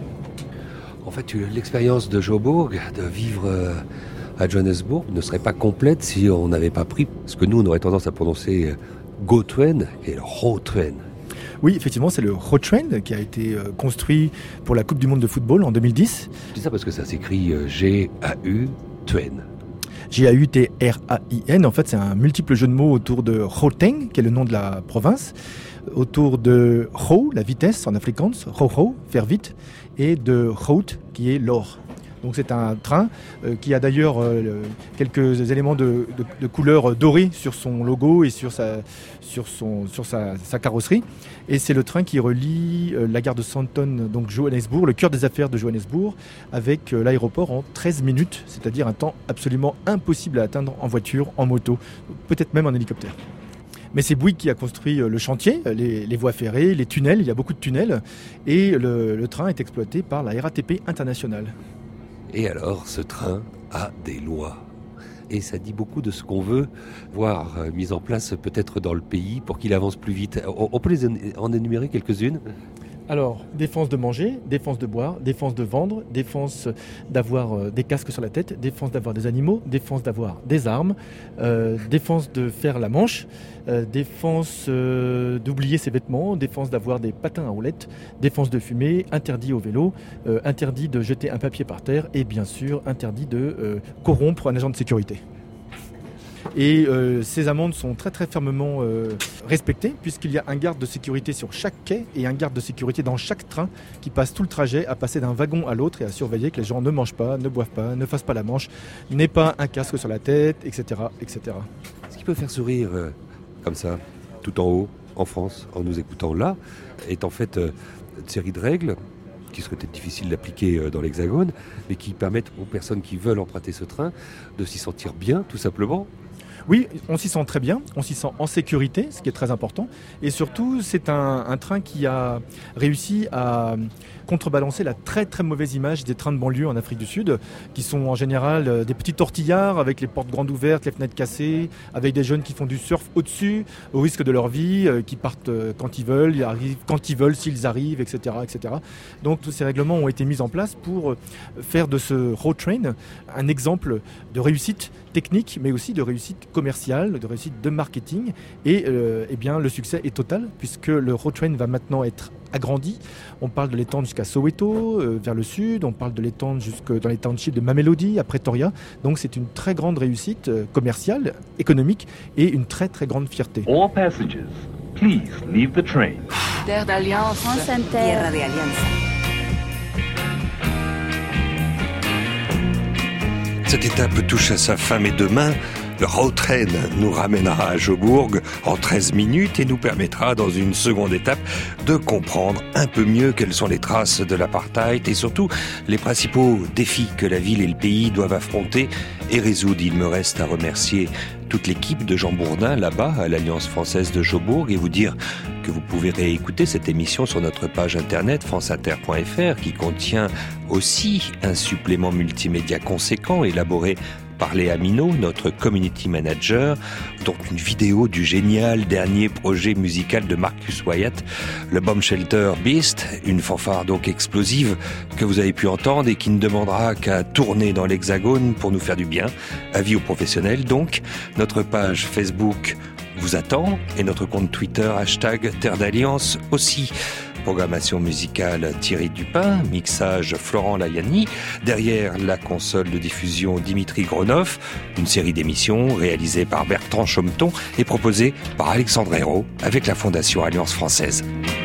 En fait, l'expérience de Joburg, de vivre à Johannesburg, ne serait pas complète si on n'avait pas pris ce que nous, on aurait tendance à prononcer Go-Train et le Ro-Train. Oui, effectivement, c'est le Ro-Train qui a été construit pour la Coupe du Monde de football en deux mille dix. Je dis ça parce que ça s'écrit G A U Train. G A U T R A I N. En fait, c'est un multiple jeu de mots autour de Gauteng, qui est le nom de la province, autour de Go, la vitesse en afrikaans, Go-Go, faire vite, et de Goud, qui est l'or. Donc c'est un train euh, qui a d'ailleurs euh, quelques éléments de, de, de couleur dorée sur son logo et sur sa, sur son, sur sa, sa carrosserie. Et c'est le train qui relie euh, la gare de Sandton, donc Johannesburg, le cœur des affaires de Johannesburg, avec euh, l'aéroport en treize minutes, c'est-à-dire un temps absolument impossible à atteindre en voiture, en moto, peut-être même en hélicoptère. Mais c'est Bouygues qui a construit le chantier, les, les voies ferrées, les tunnels, il y a beaucoup de tunnels, et le, le train est exploité par la R A T P internationale. Et alors, ce train a des lois. Et ça dit beaucoup de ce qu'on veut voir mis en place peut-être dans le pays pour qu'il avance plus vite. On peut les en énumérer quelques-unes ? Alors, défense de manger, défense de boire, défense de vendre, défense d'avoir des casques sur la tête, défense d'avoir des animaux, défense d'avoir des armes, euh, défense de faire la manche, euh, défense euh, d'oublier ses vêtements, défense d'avoir des patins à roulettes, défense de fumer, interdit au vélo, euh, interdit de jeter un papier par terre et bien sûr interdit de euh, corrompre un agent de sécurité. Et euh, ces amendes sont très très fermement euh, respectées puisqu'il y a un garde de sécurité sur chaque quai et un garde de sécurité dans chaque train qui passe tout le trajet à passer d'un wagon à l'autre et à surveiller que les gens ne mangent pas, ne boivent pas, ne fassent pas la manche, n'aient pas un casque sur la tête, et cetera et cetera. Ce qui peut faire sourire euh, comme ça, tout en haut, en France, en nous écoutant là, est en fait euh, une série de règles qui serait peut-être difficile d'appliquer dans l'Hexagone, mais qui permettent aux personnes qui veulent emprunter ce train de s'y sentir bien, tout simplement. Oui, on s'y sent très bien, on s'y sent en sécurité, ce qui est très important. Et surtout, c'est un, un train qui a réussi à contrebalancer la très très mauvaise image des trains de banlieue en Afrique du Sud, qui sont en général des petits tortillards avec les portes grandes ouvertes, les fenêtres cassées, avec des jeunes qui font du surf au-dessus, au risque de leur vie, qui partent quand ils veulent, ils arrivent quand ils veulent, s'ils arrivent, et cetera, et cetera. Donc tous ces règlements ont été mis en place pour faire de ce road train un exemple de réussite technique, mais aussi de réussite commerciale, de réussite de marketing. Et euh, eh bien, le succès est total, puisque le road train va maintenant être agrandi. On parle de l'étendre jusqu'à Soweto, euh, vers le sud. On parle de l'étendre jusque dans les townships de Mamelodi, à Pretoria. Donc c'est une très grande réussite euh, commerciale, économique, et une très très grande fierté. All passengers, please leave the train. Terre d'Alliance, France Inter, Tierra de Alianza. Cette étape touche à sa fin, mais demain, le road train nous ramènera à Joburg en treize minutes et nous permettra, dans une seconde étape, de comprendre un peu mieux quelles sont les traces de l'apartheid et surtout les principaux défis que la ville et le pays doivent affronter et résoudre. Il me reste à remercier toute l'équipe de Jean Bourdin, là-bas, à l'Alliance française de Joburg, et vous dire que vous pouvez réécouter cette émission sur notre page internet franceinter point f r qui contient aussi un supplément multimédia conséquent élaboré par Léa Minot, notre community manager, dont une vidéo du génial dernier projet musical de Marcus Wyatt, le Bomb Shelter Beast, une fanfare donc explosive que vous avez pu entendre et qui ne demandera qu'à tourner dans l'Hexagone pour nous faire du bien. Avis aux professionnels donc. Notre page Facebook vous attend et notre compte Twitter hashtag Terre d'Alliance aussi. Programmation musicale Thierry Dupin, mixage Florent Layani, derrière la console de diffusion Dimitri Gronov, une série d'émissions réalisée par Bertrand Chaumeton et proposée par Alexandre Hérault avec la Fondation Alliance Française.